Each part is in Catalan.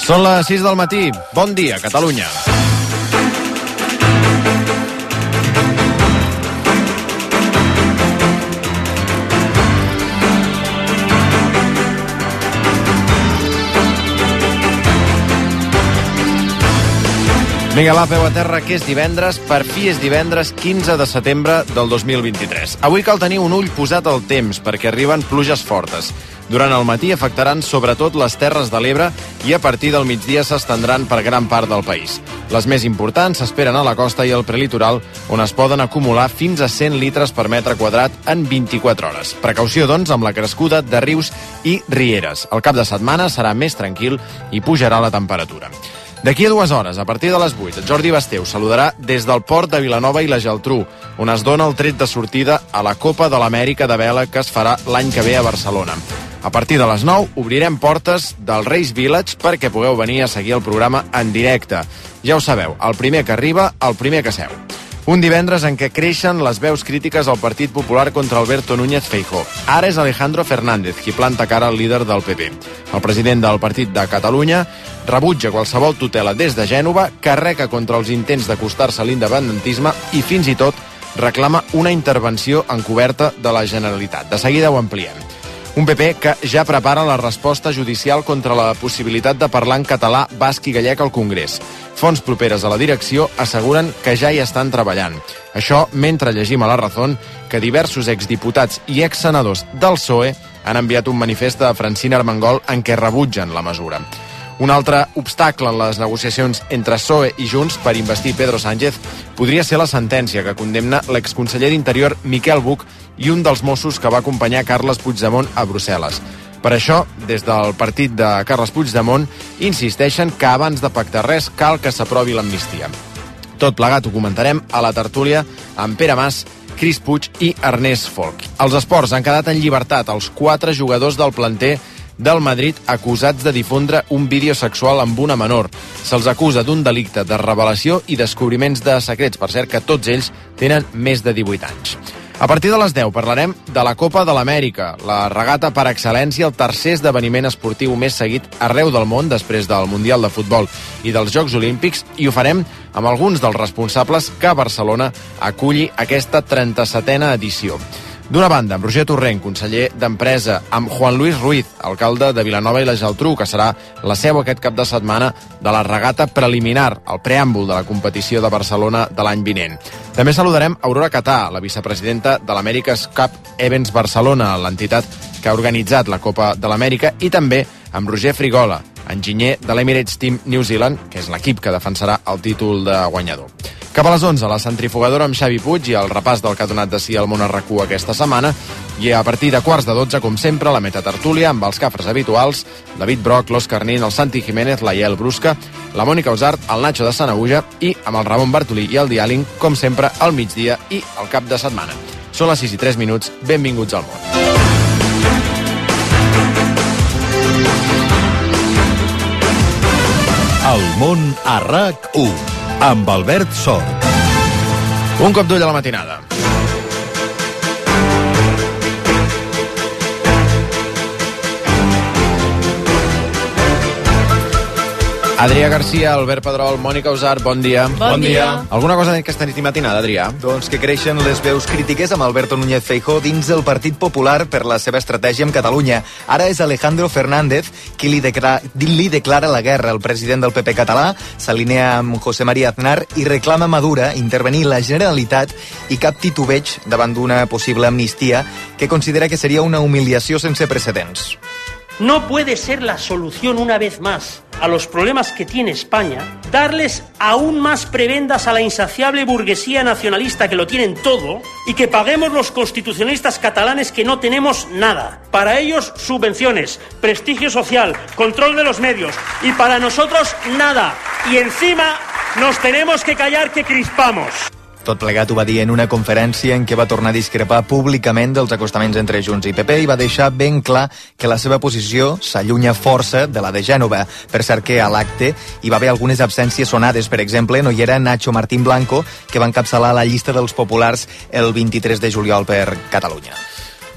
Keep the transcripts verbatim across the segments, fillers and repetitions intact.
Són les sis del matí. Bon dia, Catalunya. Vinga, va, peu a terra, que és divendres. Per fi és divendres quinze de setembre del dos mil vint-i-tres. Avui cal tenir un ull posat al temps, perquè arriben pluges fortes. Durant el matí afectaran sobretot les Terres de l'Ebre i a partir del migdia s'estendran per gran part del país. Les més importants s'esperen a la costa i al prelitoral, on es poden acumular fins a cent litres per metre quadrat en vint-i-quatre hores. Precaució, doncs, amb la crescuda de rius i rieres. El cap de setmana serà més tranquil i pujarà la temperatura. D'aquí a dues hores, a partir de les vuit, Jordi Basteu saludarà des del port de Vilanova i la Geltrú, on es dona el tret de sortida a la Copa de l'Amèrica de vela que es farà l'any que ve a Barcelona. A partir de les nou obrirem portes del Reis Village perquè pugueu venir a seguir el programa en directe. Ja ho sabeu, el primer que arriba, el primer que seu. Un divendres en què creixen les veus crítiques al Partit Popular contra Alberto Núñez Feijóo. Ara és Alejandro Fernández qui planta cara al líder del P P. El president del Partit de Catalunya rebutja qualsevol tutela des de Gènova, carrega contra els intents d'acostar-se a l'independentisme i fins i tot reclama una intervenció encoberta de la Generalitat. De seguida ho ampliem. Un P P que ja prepara la resposta judicial contra la possibilitat de parlar en català, basc i gallec al Congrés. Fonts properes a la direcció asseguren que ja hi estan treballant. Això mentre llegim a La Razón que diversos exdiputats i exsenadors del P S O E han enviat un manifest a Francina Armengol en què rebutgen la mesura. Un altre obstacle en les negociacions entre P S O E i Junts per investir Pedro Sánchez podria ser la sentència que condemna l'exconseller d'Interior Miquel Buch i un dels Mossos que va acompanyar Carles Puigdemont a Brussel·les. Per això, des del partit de Carles Puigdemont, insisteixen que abans de pactar res cal que s'aprovi l'amnistia. Tot plegat ho comentarem a la tertúlia amb Pere Mas, Cris Puig i Ernest Folk. Els esports han quedat en llibertat els quatre jugadors del planter del Madrid acusats de difondre un vídeo sexual amb una menor. Se'ls acusa d'un delicte de revelació i descobriments de secrets. Per cert, que tots ells tenen més de divuit anys. A partir de les deu parlarem de la Copa de l'Amèrica, la regata per excel·lència, el tercer esdeveniment esportiu més seguit arreu del món després del Mundial de Futbol i dels Jocs Olímpics, i ho farem amb alguns dels responsables que Barcelona aculli aquesta trenta-setena edició. D'una banda, amb Roger Torrent, conseller d'Empresa, amb Juan Luis Ruiz, alcalde de Vilanova i la Geltrú, que serà la seu aquest cap de setmana de la regata preliminar, el preàmbul de la competició de Barcelona de l'any vinent. També saludarem Aurora Catà, la vicepresidenta de l'America's Cup Events Barcelona, l'entitat que ha organitzat la Copa de l'Amèrica, i també amb Roger Frigola, enginyer de l'Emirates Team New Zealand, que és l'equip que defensarà el títol de guanyador. Cap a les onze, la centrifugadora amb Xavi Puig i el repàs del que ha donat de si al món a RAC u aquesta setmana. I a partir de quarts de dotze, com sempre, la metatertúlia amb els cafres habituals, David Broc, l'Òscar Nin, el Santi Jiménez, la Yael Brusca, la Mònica Usart, el Nacho de Sanaüja i amb el Ramon Bartolí i el Diàling, com sempre, al migdia i al cap de setmana. Són les sis i tres minuts, benvinguts al món. El món a RAC u, amb Albert Sort. Un cop d'ull a la matinada. Adrià Garcia, Albert Pedrol, Mònica Usart, bon dia. Bon, bon dia. dia. Alguna cosa d'aquesta nit i matinada, Adrià? Doncs que creixen les veus crítiques amb Alberto Núñez Feijóo dins del Partit Popular per la seva estratègia amb Catalunya. Ara és Alejandro Fernández qui li, declara, li declara la guerra al president del P P català, s'alinea amb José María Aznar i reclama Madura intervenir la Generalitat i cap titubeig davant d'una possible amnistia que considera que seria una humiliació sense precedents. No puede ser la solución una vez más a los problemas que tiene España darles aún más prebendas a la insaciable burguesía nacionalista que lo tienen todo y que paguemos los constitucionalistas catalanes que no tenemos nada. Para ellos subvenciones, prestigio social, control de los medios y para nosotros nada. Y encima nos tenemos que callar que crispamos. Tot plegat ho va dir en una conferència en què va tornar a discrepar públicament dels acostaments entre Junts i P P i va deixar ben clar que la seva posició s'allunya força de la de Gènova. Per cert que a l'acte hi va haver algunes absències sonades. Per exemple, no hi era Nacho Martín Blanco, que va encapçalar la llista dels populars el vint-i-tres de juliol per Catalunya.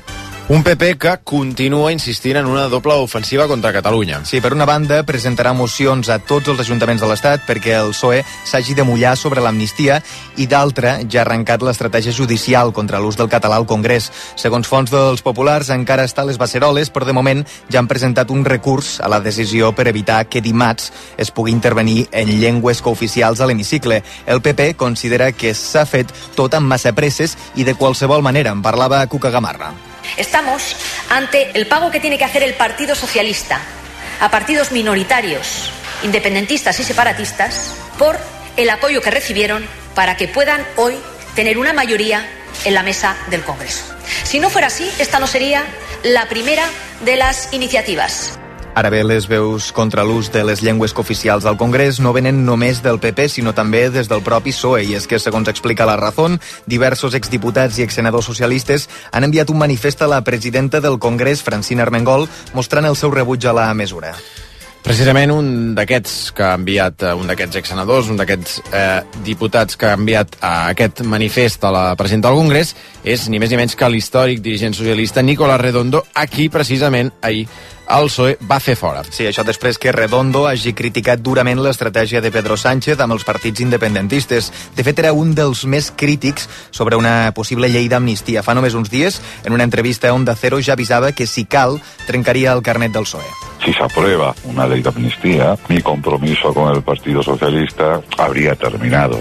Un P P que continua insistint en una doble ofensiva contra Catalunya. Sí, per una banda, presentarà mocions a tots els ajuntaments de l'Estat perquè el P S O E s'hagi de mullar sobre l'amnistia i d'altra ja ha arrencat l'estratègia judicial contra l'ús del català al Congrés. Segons fonts dels populars, encara està a les beceroles, però de moment ja han presentat un recurs a la decisió per evitar que dimarts es pugui intervenir en llengües cooficials a l'hemicicle. El P P considera que s'ha fet tot amb massa presses i de qualsevol manera. En parlava Cuca Gamarra. Estamos ante el pago que tiene que hacer el Partido Socialista a partidos minoritarios, independentistas y separatistas por el apoyo que recibieron para que puedan hoy tener una mayoría en la mesa del Congreso. Si no fuera así, esta no sería la primera de las iniciativas. Ara bé, les veus contra l'ús de les llengües cooficials al Congrés no venen només del P P, sinó també des del propi P S O E. I és que, segons explica La Razón, diversos exdiputats i exsenadors socialistes han enviat un manifest a la presidenta del Congrés, Francina Armengol, mostrant el seu rebuig a la mesura. Precisament un d'aquests que ha enviat, un d'aquests exsenadors, un d'aquests eh, diputats que ha enviat a aquest manifest a la presidenta del Congrés és ni més ni menys que l'històric dirigent socialista Nicolás Redondo, a qui precisament ahir el P S O E va fer fora. Sí, això després que Redondo hagi criticat durament l'estratègia de Pedro Sánchez amb els partits independentistes. De fet, era un dels més crítics sobre una possible llei d'amnistia. Fa només uns dies, en una entrevista a Onda Cero, ja avisava que, si cal, trencaria el carnet del P S O E. Si se aprueba una ley de amnistía, mi compromiso con el Partido Socialista habría terminado.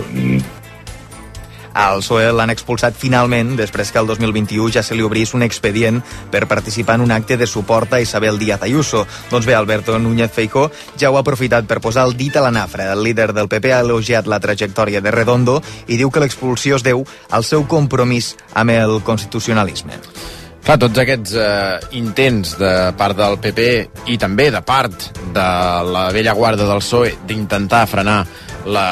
Al P S O E l'han expulsat finalment després que el dos mil vint-i-u ja se li obrís un expedient per participar en un acte de suport a Isabel Díaz Ayuso. Doncs bé, Alberto Núñez Feijóo ja ho ha aprofitat per posar el dit a la nafra. El líder del P P ha elogiat la trajectòria de Redondo i diu que l'expulsió es deu al seu compromís amb el constitucionalisme. Clar, tots aquests eh, intents de part del P P i també de part de la vella guarda del P S O E d'intentar frenar la...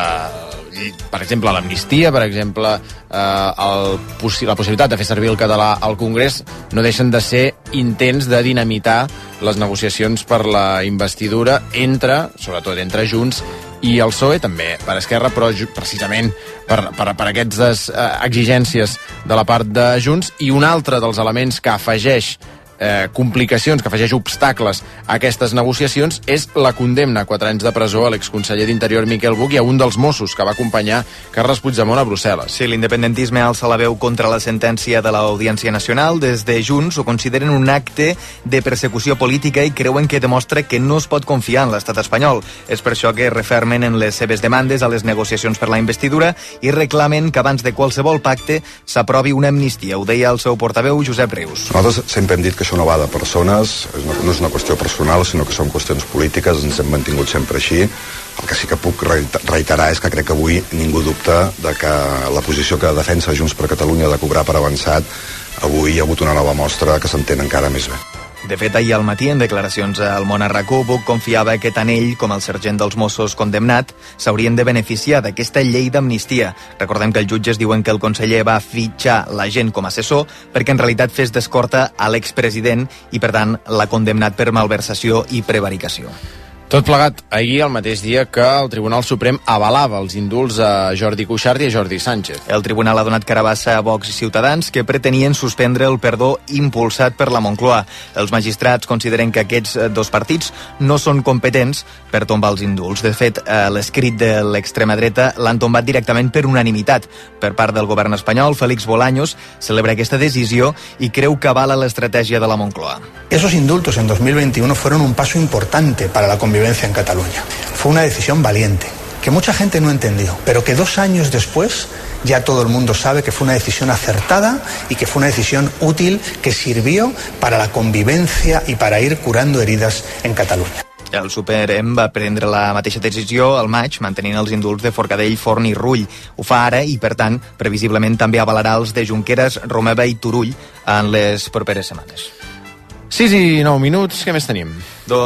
per exemple, l'amnistia, per exemple, eh, el, la possibilitat de fer servir el català al Congrés, no deixen de ser intents de dinamitar les negociacions per la investidura entre, sobretot entre Junts i el P S O E, també per Esquerra, però precisament per, per, per aquestes eh, exigències de la part de Junts. I un altre dels elements que afegeix Eh, complicacions, que afegeix obstacles a aquestes negociacions, és la condemna a quatre anys de presó a l'exconseller d'Interior Miquel Buch i a un dels Mossos que va acompanyar Carles Puigdemont a Brussel·les. Sí, l'independentisme alça la veu contra la sentència de l'Audiència Nacional. Des de Junts ho consideren un acte de persecució política i creuen que demostra que no es pot confiar en l'estat espanyol. És per això que refermen en les seves demandes a les negociacions per la investidura i reclamen que abans de qualsevol pacte s'aprovi una amnistia. Ho deia el seu portaveu, Josep Rius. Nosaltres sempre hem dit que això no va de persones, no és una qüestió personal, sinó que són qüestions polítiques, ens hem mantingut sempre així. El que sí que puc reiterar és que crec que avui ningú dubta de que la posició que defensa Junts per Catalunya de cobrar per avançat, avui hi ha hagut una nova mostra que s'entén encara més bé. De fet, ahir al matí, en declaracions al Món a RAC u, Buch confiava que tant ell com el sergent dels Mossos condemnat s'haurien de beneficiar d'aquesta llei d'amnistia. Recordem que els jutges diuen que el conseller va fitxar l'agent com a assessor perquè en realitat fes d'escorta a l'expresident i, per tant, l'ha condemnat per malversació i prevaricació. Tot plegat ahir, el mateix dia que el Tribunal Suprem avalava els indults a Jordi Cuixart i a Jordi Sánchez. El tribunal ha donat carabassa a Vox i Ciutadans, que pretenien suspendre el perdó impulsat per la Moncloa. Els magistrats consideren que aquests dos partits no són competents per tombar els indults. De fet, l'escrit de l'extrema dreta l'han tombat directament per unanimitat. Per part del govern espanyol, Félix Bolaños celebra aquesta decisió i creu que avala l'estratègia de la Moncloa. Esos indultos en dos mil veintiuno fueron un paso importante para la convivencia en Cataluña. Fue una decisión valiente, que mucha gente no entendió, pero que dos años después ya todo el mundo sabe que fue una decisión acertada y que fue una decisión útil que sirvió para la convivencia y para ir curando heridas en Cataluña. El Suprem va prendre la mateixa decisió al maig, mantenint els indults de Forcadell, Forn i Rull. Ho fa ara i, per tant, previsiblement també avalarà els de Junqueras, Romeva i Turull en les properes setmanes. sis i nou minuts, què més tenim? Doncs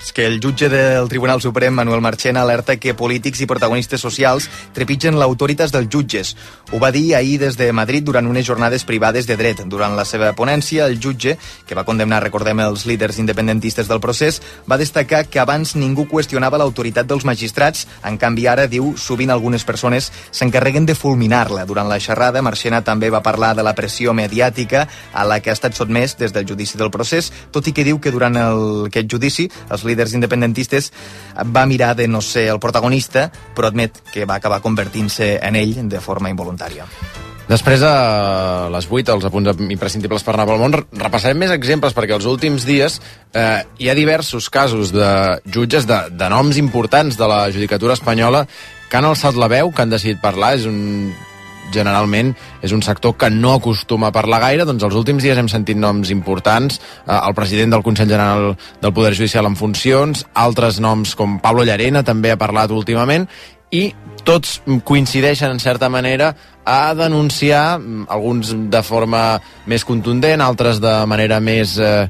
És que el jutge del Tribunal Suprem, Manuel Marchena, alerta que polítics i protagonistes socials trepitgen l'autoritat dels jutges. Ho va dir ahir des de Madrid durant unes jornades privades de dret. Durant la seva ponència, el jutge, que va condemnar, recordem, els líders independentistes del procés, va destacar que abans ningú qüestionava l'autoritat dels magistrats. En canvi, ara, diu, sovint algunes persones s'encarreguen de fulminar-la. Durant la xerrada, Marchena també va parlar de la pressió mediàtica a la que ha estat sotmès des del judici del procés, tot i que diu que durant el, aquest judici els líders independentistes va mirar de no ser el protagonista, però admet que va acabar convertint-se en ell de forma involuntària. Després, a les vuit, els apunts imprescindibles per anar pel món, repassarem més exemples, perquè els últims dies eh, hi ha diversos casos de jutges de, de noms importants de la judicatura espanyola que han alçat la veu, que han decidit parlar. És un... generalment és un sector que no acostuma a parlar gaire. Doncs els últims dies hem sentit noms importants, eh, el president del Consell General del Poder Judicial en funcions, altres noms com Pablo Llarena també ha parlat últimament, i tots coincideixen en certa manera a denunciar, alguns de forma més contundent, altres de manera més, eh,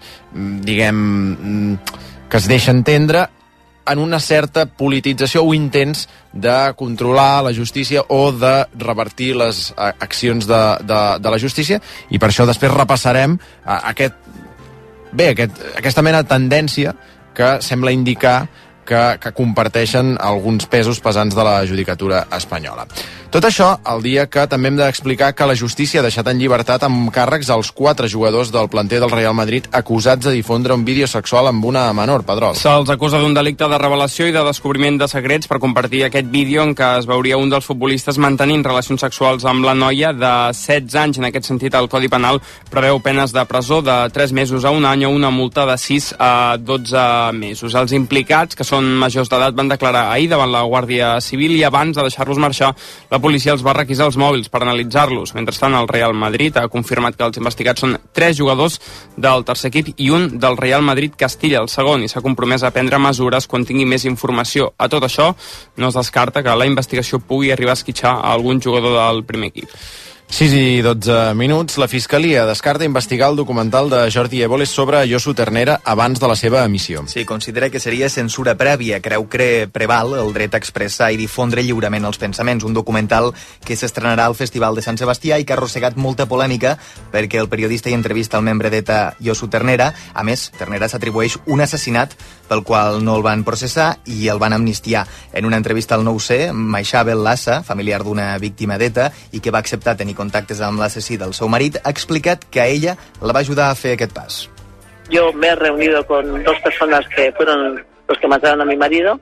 diguem, que es deixa entendre, en una certa politització o intents de controlar la justícia o de revertir les accions de, de, de la justícia, i per això després repassarem aquest, bé, aquest, aquesta mena de tendència que sembla indicar que, que comparteixen alguns pesos pesants de la judicatura espanyola. Tot això el dia que també hem d'explicar que la justícia ha deixat en llibertat amb càrrecs als quatre jugadors del planter del Real Madrid acusats de difondre un vídeo sexual amb una menor, Pedrol. Se'ls acusa d'un delicte de revelació i de descobriment de secrets per compartir aquest vídeo en què es veuria un dels futbolistes mantenint relacions sexuals amb la noia de setze anys. En aquest sentit, el Codi Penal preveu penes de presó de tres mesos a un any o una multa de sis a dotze mesos. Els implicats, que són majors d'edat, van declarar ahir davant la Guàrdia Civil i abans de deixar-los marxar, la policia els va requisar els mòbils per analitzar-los. Mentrestant, el Real Madrid ha confirmat que els investigats són tres jugadors del tercer equip i un del Real Madrid Castilla, el segon, i s'ha compromès a prendre mesures quan tingui més informació. A tot això, no es descarta que la investigació pugui arribar a esquitxar a algun jugador del primer equip. sis i dotze minuts. La Fiscalia descarta investigar el documental de Jordi Évole sobre Josu Ternera abans de la seva emissió. Sí, considera que seria censura prèvia. Creu que preval el dret a expressar i difondre lliurement els pensaments. Un documental que s'estrenarà al Festival de Sant Sebastià i que ha arrossegat molta polèmica perquè el periodista hi entrevista el membre d'ETA Josu Ternera. A més, Ternera s'atribueix un assassinat pel qual no el van processar i el van amnistiar. En una entrevista al nou ce, Maixabel Lassa, familiar d'una víctima d'ETA i que va acceptar tenir contactes amb l'assassí del seu marit, ha explicat que a ella la va ajudar a fer aquest pas. Yo me he reunido con dos personas que fueron los que mataron a mi marido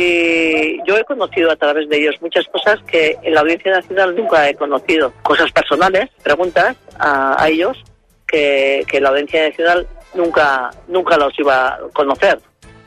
y yo he conocido a través de ellos muchas cosas que en la Audiencia Nacional nunca he conocido. Cosas personales, preguntas a, a ellos que, que la Audiencia Nacional nunca, nunca los iba a conocer.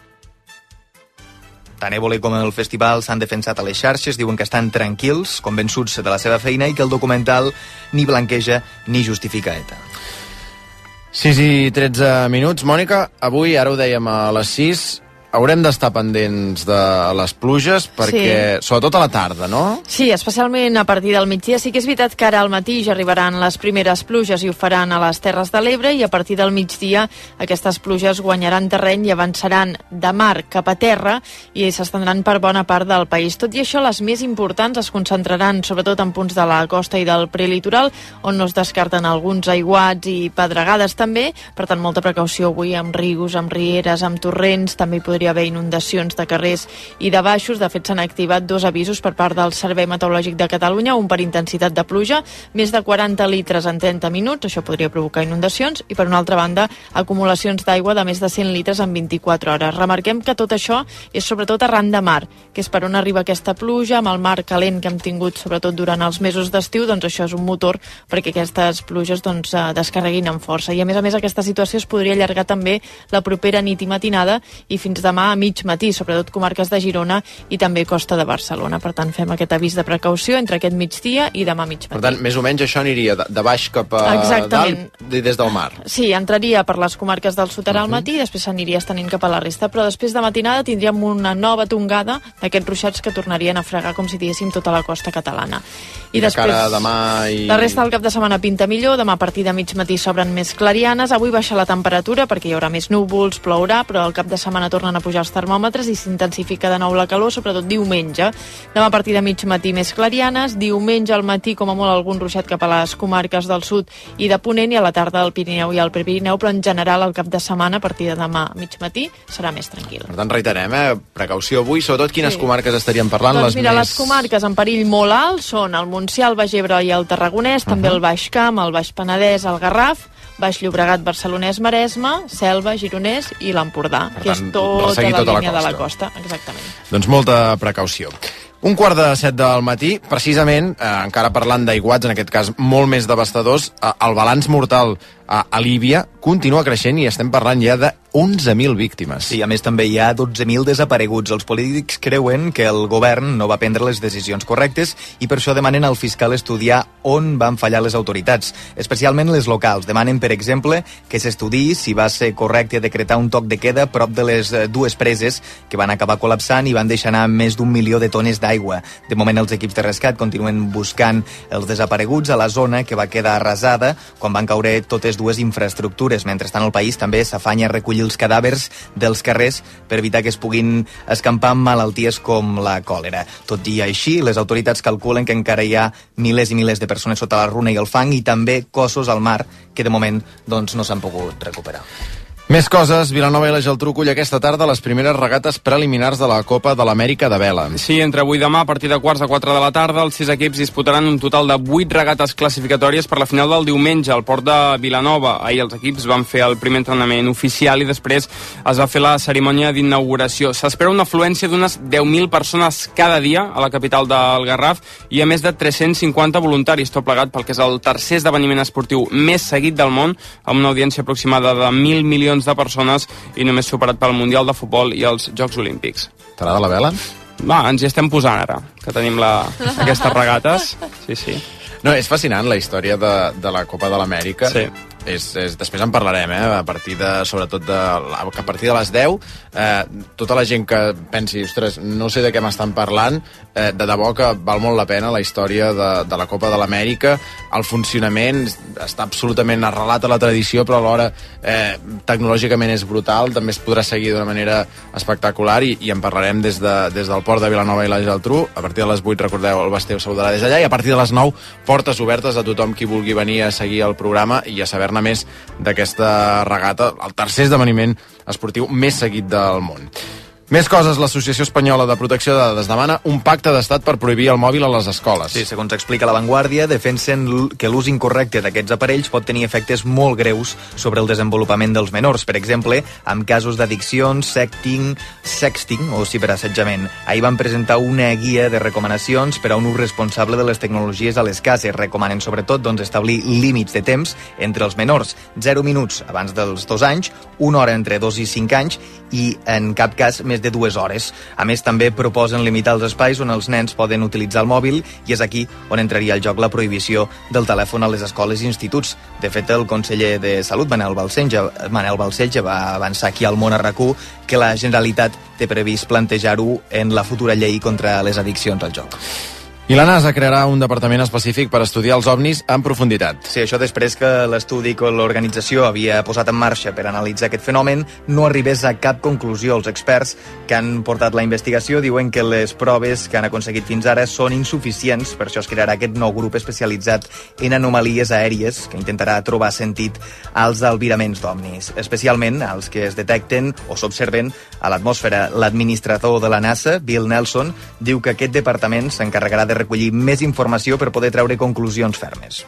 Tant Évole com el festival s'han defensat a les xarxes, diuen que estan tranquils, convençuts de la seva feina i que el documental ni blanqueja ni justifica ETA. sis i tretze minuts. Mònica, avui, ara ho dèiem a les sis, haurem d'estar pendents de les pluges perquè, sí, sobretot a la tarda, no? Sí, especialment a partir del migdia. Sí que és veritat que ara al matí ja arribaran les primeres pluges i ho faran a les Terres de l'Ebre, i a partir del migdia aquestes pluges guanyaran terreny i avançaran de mar cap a terra i s'estendran per bona part del país. Tot i això, les més importants es concentraran sobretot en punts de la costa i del prelitoral, on no es descarten alguns aiguats i pedregades també. Per tant, molta precaució avui amb rius, amb rieres, amb torrents. També podria haver inundacions de carrers i de baixos. De fet, s'han activat dos avisos per part del Servei Meteorològic de Catalunya, un per intensitat de pluja, més de quaranta litres en trenta minuts, això podria provocar inundacions, i per una altra banda, acumulacions d'aigua de més de cent litres en vint-i-quatre hores. Remarquem que tot això és sobretot arran de mar, que és per on arriba aquesta pluja, amb el mar calent que hem tingut sobretot durant els mesos d'estiu, doncs això és un motor perquè aquestes pluges doncs, descarreguin amb força. I a més a més, aquesta situació es podria allargar també la propera nit i matinada i fins demà a mig matí, sobretot comarques de Girona i també costa de Barcelona. Per tant, fem aquest avís de precaució entre aquest migdia i demà mig matí. Per tant, més o menys això aniria de, de baix cap a Exactament. dalt, des del mar. Sí, entraria per les comarques del sud ara al matí i després s'aniria estenent cap a la resta, però després de matinada tindríem una nova tongada d'aquests ruixats que tornarien a fregar, com si diguéssim, tota la costa catalana. I, I de després, cara a demà i... La resta del cap de setmana pinta millor, demà a partir de mig matí s'obren més clarianes, avui baixa la temperatura perquè hi haurà més núvols, plourà, però el cap de setmana tornen tornen a pujar els termòmetres i s'intensifica de nou la calor, sobretot diumenge. Demà a partir de mig matí més clarianes, diumenge al matí com a molt algun ruixat cap a les comarques del sud i de Ponent, i a la tarda al Pirineu i al Prepirineu, però en general el cap de setmana a partir de demà a mig matí serà més tranquil. Per tant, reiterem, eh? Precaució avui, sobretot quines sí. comarques estaríem parlant? Doncs les mira, més... les comarques en perill molt alt són el Montsià, el Baix Ebre i el Tarragonès, uh-huh. també el Baix Camp, el Baix Penedès, el Garraf, Baix Llobregat, Barcelonès, Maresme, Selva, Gironès i l'Empordà, que és tota la tota línia la de la costa. Exactament. Doncs molta precaució. Un quart de set del matí, precisament, eh, encara parlant d'aiguats, en aquest cas molt més devastadors, eh, el balanç mortal a, a Líbia continua creixent i estem parlant ja de onze mil víctimes. Sí, a més també hi ha dotze mil desapareguts. Els polítics creuen que el govern no va prendre les decisions correctes i per això demanen al fiscal estudiar on van fallar les autoritats, especialment les locals. Demanen, per exemple, que s'estudiï si va ser correcte decretar un toc de queda prop de les dues preses que van acabar col·lapsant i van deixar anar més d'un milió de tones d'aigua. De moment els equips de rescat continuen buscant els desapareguts a la zona que va quedar arrasada quan van caure totes dues infraestructures. Mentrestant el país també s'afanya a recollir els cadàvers dels carrers per evitar que es puguin escampar malalties com la còlera. Tot i així, les autoritats calculen que encara hi ha milers i milers de persones sota la runa i el fang i també cossos al mar que de moment doncs, no s'han pogut recuperar. Més coses, Vilanova i la Geltrú acull aquesta tarda les primeres regates preliminars de la Copa de l'Amèrica de vela. Sí, entre avui i demà, a partir de quarts de quatre de la tarda, els sis equips disputaran un total de vuit regates classificatòries per la final del diumenge al port de Vilanova. Ahir els equips van fer el primer entrenament oficial i després es va fer la cerimònia d'inauguració. S'espera una afluència d'unes deu mil persones cada dia a la capital del Garraf i a més de tres-cents cinquanta voluntaris, tot plegat pel que és el tercer esdeveniment esportiu més seguit del món, amb una audiència aproximada de mil milions de persones i només superat pel Mundial de Futbol i els Jocs Olímpics. T'agrada la vela? Va, ens hi estem posant ara, que tenim la, aquestes regates. Sí, sí. No, és fascinant la història de, de la Copa de l'Amèrica. Sí. És, és, després en parlarem, eh? A partir de, sobretot de, a partir de les deu, eh, tota la gent que pensi, ostres, no sé de què m'estan parlant, eh, de debò que val molt la pena la història de, de la Copa de l'Amèrica, el funcionament està absolutament arrelat a la tradició, però alhora eh, tecnològicament és brutal, també es podrà seguir d'una manera espectacular i, i en parlarem des, de, des del port de Vilanova i la Geltrú. A partir de les vuit, recordeu, el Basté us saludarà des d'allà, i a partir de les nou, portes obertes a tothom qui vulgui venir a seguir el programa i a saber-ne més d'aquesta regata, el tercer esdeveniment esportiu més seguit del món. Més coses, l'Associació Espanyola de Protecció de Dades demana un pacte d'estat per prohibir el mòbil a les escoles. Sí, segons explica La Vanguardia, defensen que l'ús incorrecte d'aquests aparells pot tenir efectes molt greus sobre el desenvolupament dels menors, per exemple, amb casos d'addiccions, sexting, sexting o ciberassetjament. Ahir van presentar una guia de recomanacions per a un ús responsable de les tecnologies a les cases. Recomanen sobretot doncs, establir límits de temps entre els menors, zero minuts abans dels dos anys, una hora entre dos i cinc anys i en cap cas més de dues hores. A més, també proposen limitar els espais on els nens poden utilitzar el mòbil i és aquí on entraria al joc la prohibició del telèfon a les escoles i instituts. De fet, el conseller de Salut, Manel Balcells, Manel Balcells va avançar aquí al Món a RAC u que la Generalitat té previst plantejar-ho en la futura llei contra les addiccions al joc. I la NASA crearà un departament específic per estudiar els ovnis en profunditat. Sí, això després que l'estudi que l'organització havia posat en marxa per analitzar aquest fenomen no arribés a cap conclusió. Els experts que han portat la investigació diuen que les proves que han aconseguit fins ara són insuficients, per això es crearà aquest nou grup especialitzat en anomalies aèries que intentarà trobar sentit als albiraments d'ovnis, especialment als que es detecten o s'observen a l'atmosfera. L'administrador de la NASA, Bill Nelson, diu que aquest departament s'encarregarà de recollir més informació per poder treure conclusions fermes.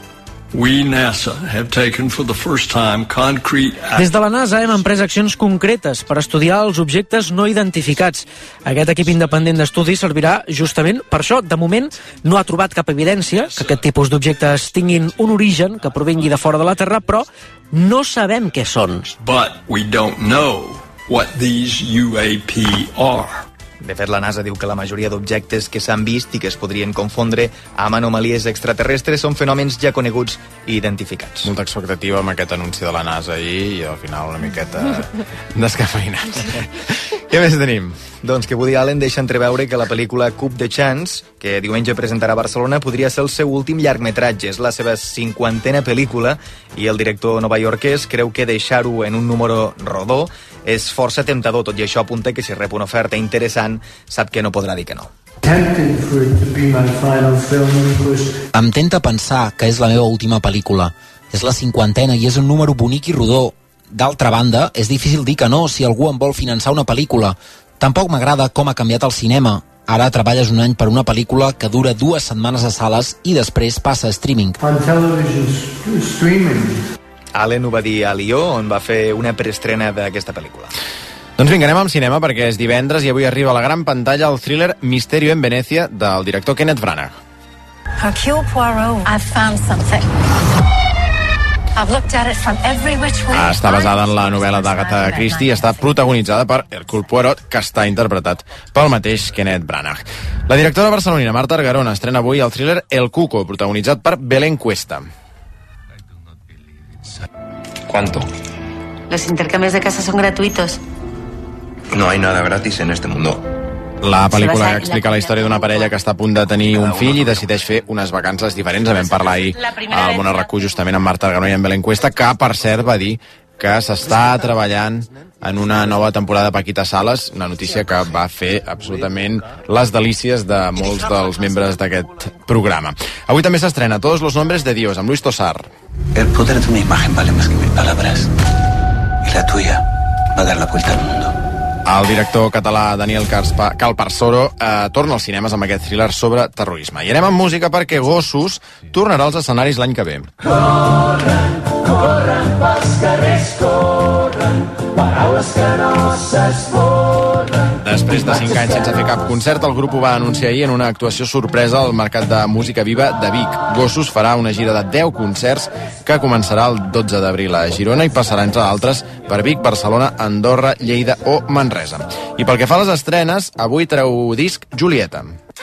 We, NASA, have taken for the first time concrete... Des de la NASA hem emprès accions concretes per estudiar els objectes no identificats. Aquest equip independent d'estudi servirà justament per això. De moment no ha trobat cap evidència que aquest tipus d'objectes tinguin un origen que provingui de fora de la Terra, però no sabem què són. But we don't know what these U A P are. De fet, la NASA diu que la majoria d'objectes que s'han vist i que es podrien confondre amb anomalies extraterrestres són fenòmens ja coneguts i identificats. Molta expectativa amb aquest anunci de la NASA ahir i al final una miqueta descafeinats. Què més tenim? Doncs que Woody Allen deixa entreveure que la pel·lícula Coup de Chance, que diumenge presentarà a Barcelona, podria ser el seu últim llargmetratge. És la seva cinquantena pel·lícula i el director novaiorquès creu que deixar-ho en un número rodó és força temptador. Tot i això apunta que si rep una oferta interessant sap que no podrà dir que no. Em tenta pensar que és la meva última pel·lícula. És la cinquantena i és un número bonic i rodó. D'altra banda, és difícil dir que no si algú em vol finançar una pel·lícula. Tampoc m'agrada com ha canviat el cinema. Ara treballes un any per una pel·lícula que dura dues setmanes a sales i després passa a streaming. Allen ho va dir a Lió, on va fer una preestrena d'aquesta pel·lícula. Doncs vinga, anem al cinema perquè és divendres i avui arriba a la gran pantalla el thriller Misterio en Venecia del director Kenneth Branagh. Hercule Poirot, I've found something. I've looked at it from every which way. Està basada en la novel·la d'Agatha Christie i està protagonitzada per Hercule Poirot, que està interpretat pel mateix Kenneth Branagh. La directora barcelonina Marta Argarona estrena avui el thriller El Cuco, protagonitzat per Belén Cuesta. ¿Cuánto? Los intercambios de casa son gratuitos. No hay nada gratis en este mundo. La pel·lícula que explica la història d'una parella que està a punt de tenir un fill i decideix fer unes vacances diferents. Vam parlar ahir al Món Arracú justament amb Marta Argarona i amb Belén Cuesta, que per cert va dir que s'està treballant en una nova temporada de Paquita Salas, una notícia que va fer absolutament les delícies de molts dels membres d'aquest programa. Avui també s'estrena Todos los nombres de Dios, amb Luis Tosar. El poder de una imagen vale más que mil palabras. Y la tuya va a dar la vuelta al mundo. El director català Daniel Calparsoro eh, torna als cinemes amb aquest thriller sobre terrorisme. I anem amb música perquè Gossos tornarà als escenaris l'any que ve. Corren, corren pels carrers, corren, paraules que no s'esborren. Després de cinc anys sense fer cap concert, el grup ho va anunciar ahir en una actuació sorpresa al Mercat de Música Viva de Vic. Gossos farà una gira de deu concerts que començarà el dotze d'abril a Girona i passarà, entre altres, per Vic, Barcelona, Andorra, Lleida o Manresa. I pel que fa a les estrenes, avui treu disc Julieta.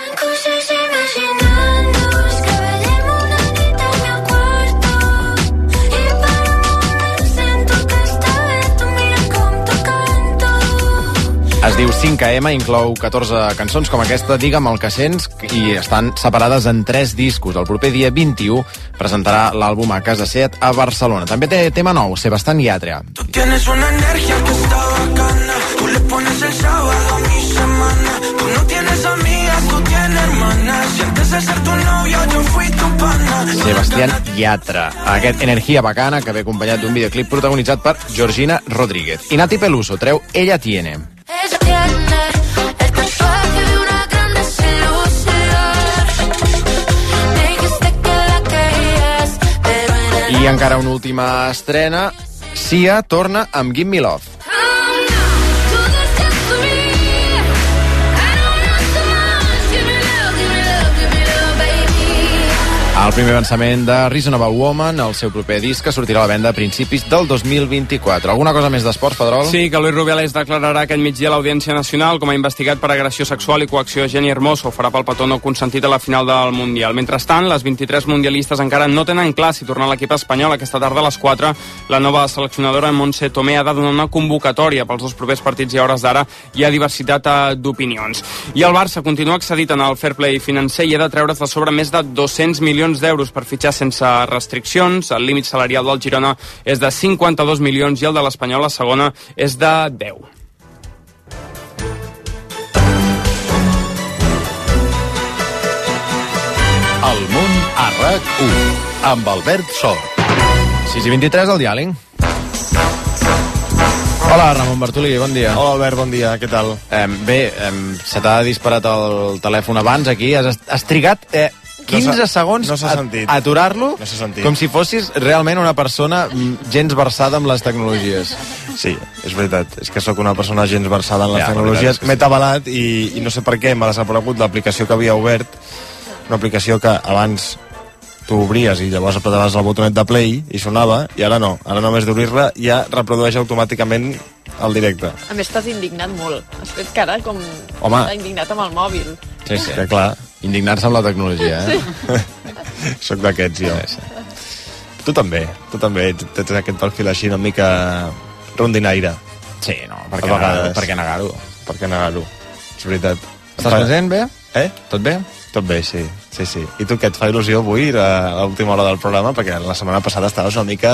Es diu cinc a ema, inclou catorze cançons com aquesta, Digue'm el que sents, i estan separades en tres discos. El proper dia vint-i-u presentarà l'àlbum a Casa Seat a Barcelona. També té tema nou, Sebastián Yatra. Tu tienes una energía que está bacana, tú le pones el sábado a mi semana, tú no tienes amigas, tú tienes hermanas, si antes de ser tu novio yo fui tu pana. Sebastián Yatra, aquest Energía Bacana, que ve acompanyat d'un videoclip protagonitzat per Georgina Rodríguez. I Nati Peluso treu Ella Tiene. Ella tiene el tatuaje de una gran desilusión. Me dijiste que la querías, pero en el... I encara una última estrena, Sia torna amb Give Me Love. El primer avançament de Reasonable Woman, el seu proper disc, que sortirà a la venda a principis del dos mil vint-i-quatre. Alguna cosa més d'esports, Pedrol? Sí, que Luis Rubiales declararà aquest migdia a l'Audiència Nacional com a investigat per agressió sexual i coacció a Jenny Hermoso. Ho farà pel petó no consentit a la final del Mundial. Mentrestant, les vint-i-tres mundialistes encara no tenen clar si tornar a l'equip espanyol. Aquesta tarda a les quatre, la nova seleccionadora Montse Tomé ha de donar una convocatòria pels dos propers partits i a hores d'ara hi ha diversitat d'opinions. I el Barça continua excedit en el fair play financer i ha de treure's de sobre més de dos-cents milions d'euros per fitxar sense restriccions. El límit salarial del Girona és de cinquanta-dos milions i el de l'Espanyol, la segona, és de deu. El món a RAC u, amb Albert Sort. sis i vint-i-tres al diàleg. Hola, Ramon Bartolí, bon dia. Hola, Albert, bon dia, què tal? Eh, bé, eh, se t'ha disparat el telèfon abans aquí, has, has trigat... Eh, quinze no segons no a, a aturar-lo, no com si fossis realment una persona gens versada amb les tecnologies. Sí, és veritat, és que sóc una persona gens versada en les ja, tecnologies. Sí. M'he tabalat i, i no sé per què m'ha desaparegut l'aplicació que havia obert, una aplicació que abans tu obries i llavors apretaves el botonet de play i sonava, i ara no, ara només d'obrir-la ja reprodueix automàticament el directe. A més, t'has indignat molt. Has fet cara com... Home. T'ha indignat amb el mòbil. Sí, sí, que clar, indignar-se amb la tecnologia, eh? Sí. Soc d'aquests, jo. Sí, sí. Tu també, tu també tens aquest perfil així una mica rondinaire. Sí, no, per què negar-ho? Per què negar-ho? Per què negar-ho? És veritat. Estàs present, bé? Eh? Tot bé? Tot bé, sí. Sí, sí. I tu què, et fa il·lusió avui, a l'última hora del programa? Perquè la setmana passada estaves una mica...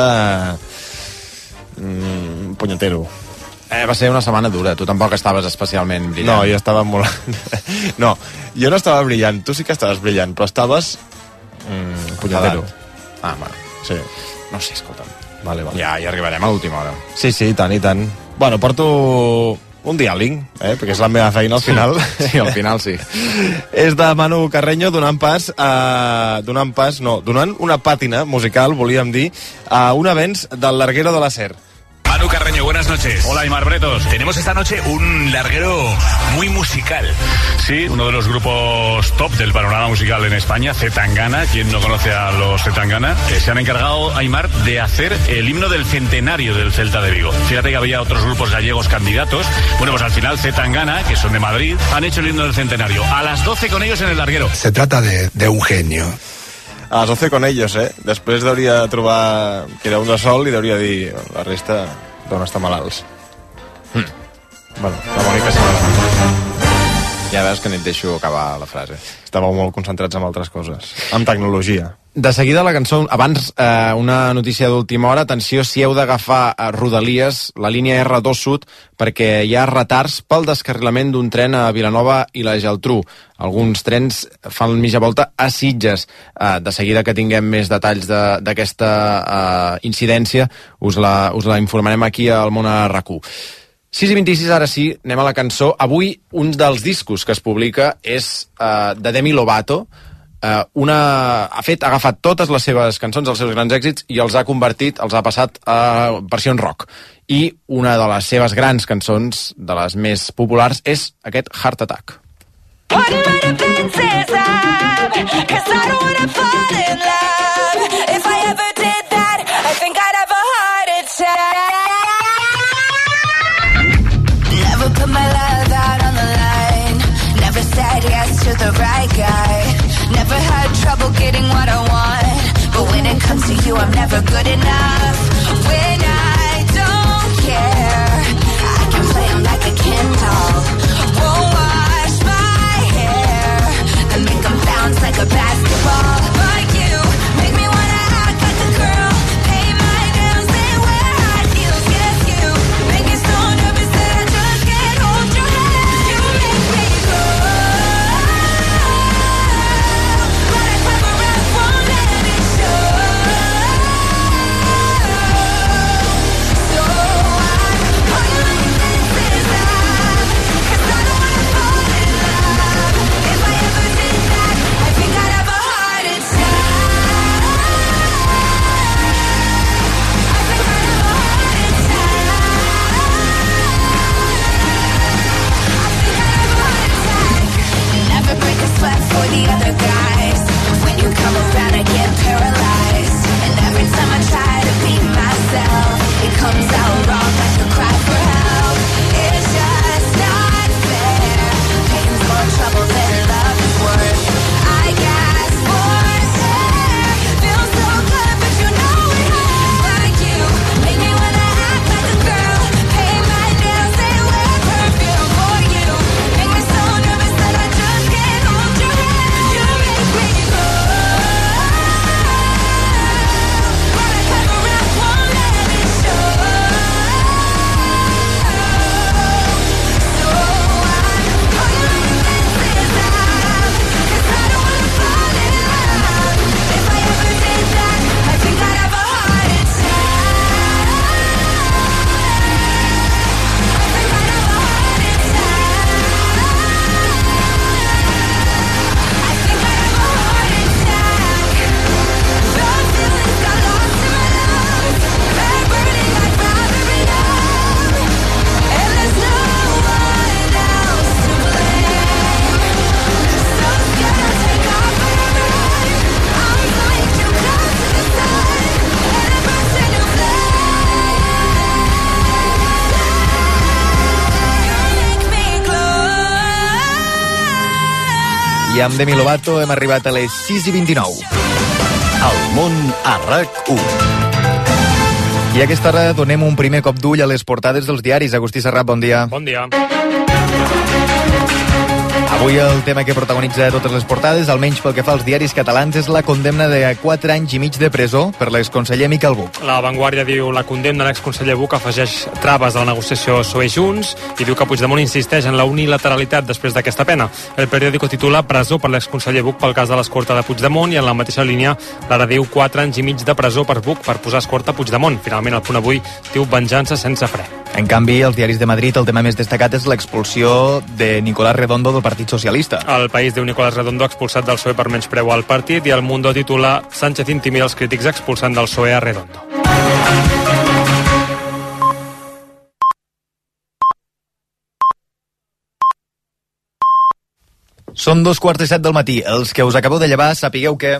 Mm, punyetero. Eh, va ser una setmana dura. Tu tampoc estaves especialment brillant. No, jo estava molt... no, jo no estava brillant. Tu sí que estaves brillant, però estaves... Mm, punyetero. Ah, bueno. Sí. No sé, escolta'm. Vale, vale. Ja hi arribarem a l'última hora. Sí, sí, i tant, i tant. Bueno, porto un diàleg, eh? Perquè és la meva feina al final. Sí, al final sí. És de Manu Carreño donant pas a... donant pas, no, donant una pàtina musical, volíem dir, a un avenç del Larguero de la Ser. Manu Carreño, buenas noches. Hola, Aimar Bretos. Tenemos esta noche un larguero muy musical. Sí, uno de los grupos top del panorama musical en España, Zetangana. Quien no conoce a los Zetangana, que se han encargado, Aimar, de hacer el himno del centenario del Celta de Vigo. Fíjate que había otros grupos gallegos candidatos. Bueno, pues al final Zetangana, que son de Madrid, han hecho el himno del centenario. A las doce con ellos en el larguero. Se trata de, de un genio. A les doce con ellos, eh? Després hauria de trobar que era un de sol i hauria de dir la resta d'on estar malalts. Mm. Bueno, la Mònica s'ha... Ja veus que no et deixo acabar la frase. Estàveu molt concentrats en altres coses. Amb tecnologia. De seguida la cançó, abans eh, una notícia d'última hora, atenció si heu d'agafar a Rodalies, la línia erre dos Sud, perquè hi ha retards pel descarrilament d'un tren a Vilanova i la Geltrú. Alguns trens fan mitja volta a Sitges. Eh, de seguida que tinguem més detalls d'aquesta de, eh, incidència, us la, us la informarem aquí al Món a RAC u. sis i vint-i-sis, ara sí, anem a la cançó. Avui un dels discos que es publica és eh, de Demi Lovato. Uh, una, ha fet, ha agafat totes les seves cançons, els seus grans èxits, i els ha convertit, els ha passat a versions rock. I una de les seves grans cançons, de les més populars, és aquest Heart Attack. Never put my love out on the line. Never said yes to the right guy. Never had trouble getting what I want, but when it comes to you, I'm never good enough. When I don't care, I can play 'em like a Ken doll. Won't wash my hair and make 'em bounce like a basketball. But you make me wanna act like a girl, pay my bills and wear high heels. Yes, you make me so nervous that I just can't hold your hand. You make me go. For the other guys, when you come around I get paralyzed, and every time I try to be myself, it comes out wrong like a cry for help. It's just not fair. Pain's more trouble than love is worth. I guess for air feels so good, but you know it hurts. Like you make me wanna act like a girl, pay my nails and wear perfume. For you make me so nervous that I just can't hold your hand. I amb Demi Lovato hem arribat a les sis i vint-i-nou. El món a RAC u. I a aquesta hora donem un primer cop d'ull a les portades dels diaris. Agustí Serrat, bon dia. Bon dia. Avui el tema que protagonitza totes les portades, almenys pel que fa als diaris catalans, és la condemna de quatre anys i mig de presó per l'exconseller Miquel Buch. La Vanguardia diu la condemna de l'exconseller Buch afegeix traves a la negociació P S O E-Junts i diu que Puigdemont insisteix en la unilateralitat després d'aquesta pena. El periòdico titula presó per l'exconseller Buch pel cas de l'escorta de Puigdemont i en la mateixa línia l'Ara diu quatre anys i mig de presó per Buch per posar escorta a Puigdemont. Finalment el Punt Avui diu venjança sense fre. En canvi, als diaris de Madrid el tema més destacat és l'expulsió de Nicolás Redondo del Partit Socialista. El País diu Nicolás Redondo expulsat del P S O E per menyspreu al partit i el Mundo titula Sánchez intimida els crítics expulsant del P S O E a Redondo. Són dos quarts de set del matí. Els que us acabeu de llevar sapigueu que...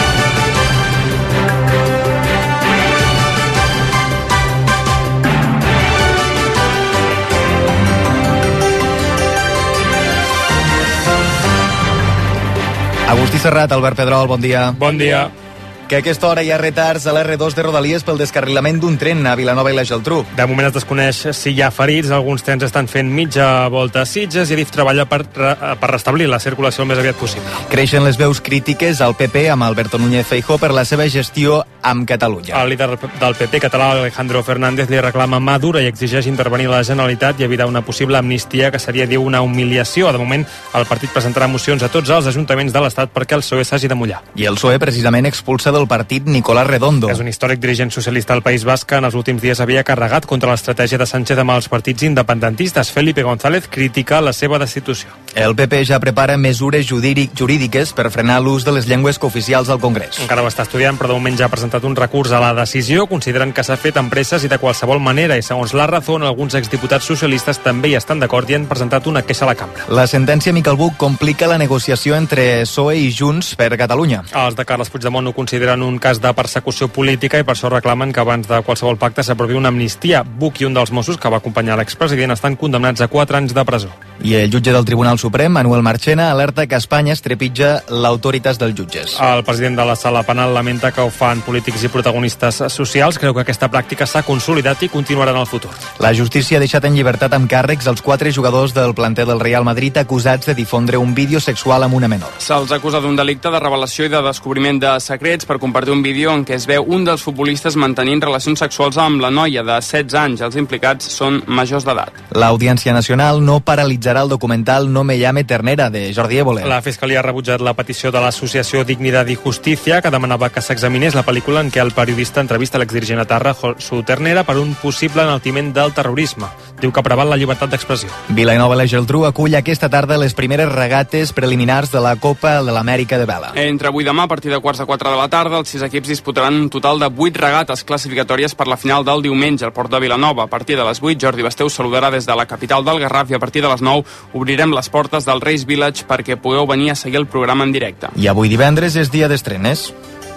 Agustí Serrat, Albert Pedrol, bon dia. Bon dia. Que a aquesta hora hi ha retards a l'erre dos de Rodalies pel descarrilament d'un tren a Vilanova i la Geltrú. De moment es desconeix si hi ha ferits. Alguns trens estan fent mitja volta a Sitges i Adif treballa per, per restablir la circulació el més aviat possible. Creixen les veus crítiques al Pe Pe amb Alberto Núñez Feijóo per la seva gestió amb Catalunya. El líder del Pe Pe català, Alejandro Fernández, li reclama mà dura i exigeix intervenir la Generalitat i evitar una possible amnistia que seria, diu, una humiliació. De moment, el partit presentarà mocions a tots els ajuntaments de l'Estat perquè el P S O E s'hagi de mullar. I el P S O E precisament expulsa del partit Nicolás Redondo. És un històric dirigent socialista del País Basc que en els últims dies havia carregat contra l'estratègia de Sánchez amb els partits independentistes. Felipe González critica la seva destitució. El Pe Pe ja prepara mesures jurídiques per frenar l'ús de les llengües cooficials al Congrés. Encara ho està estudiant, però de moment ja ha presentat un recurs a la decisió. Consideren que s'ha fet amb presses i de qualsevol manera i segons la Razón, alguns exdiputats socialistes també hi estan d'acord i han presentat una queixa a la cambra. La sentència Miquel Buch complica la negociació entre P S O E i Junts per Catalunya. Els de Carles Puigdemont ho consideren un cas de persecució política i per això reclamen que abans de qualsevol pacte s'aprovi una amnistia. Buch i un dels Mossos que va acompanyar l'expresident estan condemnats a quatre anys de presó. I el jutge del Tribunal Suprem, Manuel Marchena, alerta que Espanya es trepitja l'autoritat dels jutges. El president de la Sala Penal lamenta que ho fan polítics i protagonistes socials. Creu que aquesta pràctica s'ha consolidat i continuarà en el futur. La justícia ha deixat en llibertat amb càrrecs els quatre jugadors del planter del Real Madrid acusats de difondre un vídeo sexual amb una menor. Se'ls acusa d'un delicte de revelació i de descobriment de secrets per compartir un vídeo en què es veu un dels futbolistes mantenint relacions sexuals amb la noia de setze anys. Els implicats són majors d'edat. L'Audiència Nacional no paralitzarà el documental No me llame Ternera, de Jordi Évole. La Fiscalia ha rebutjat la petició de l'associació Dignidad y Justicia, que demanava que s'examinés la pel·lícula en què el periodista entrevista l'exdirigent etarra Josu Ternera per un possible enaltiment del terrorisme. Diu que preval la llibertat d'expressió. Vilanova i la Geltrú acull aquesta tarda les primeres regates preliminars de la Copa de l'Amèrica de Vela. Entre avui i demà, a partir de quarts de quatre de la tarda, els sis equips disputaran un total de vuit regates classificatòries per la final del diumenge al Port de Vilanova. A partir de les vuit, Jordi Basteu saludarà des de la capital del Garraf i a partir de les nou obrirem les portes del Reis Village perquè pugueu venir a seguir el programa en directe. I avui divendres és dia d'estrenes.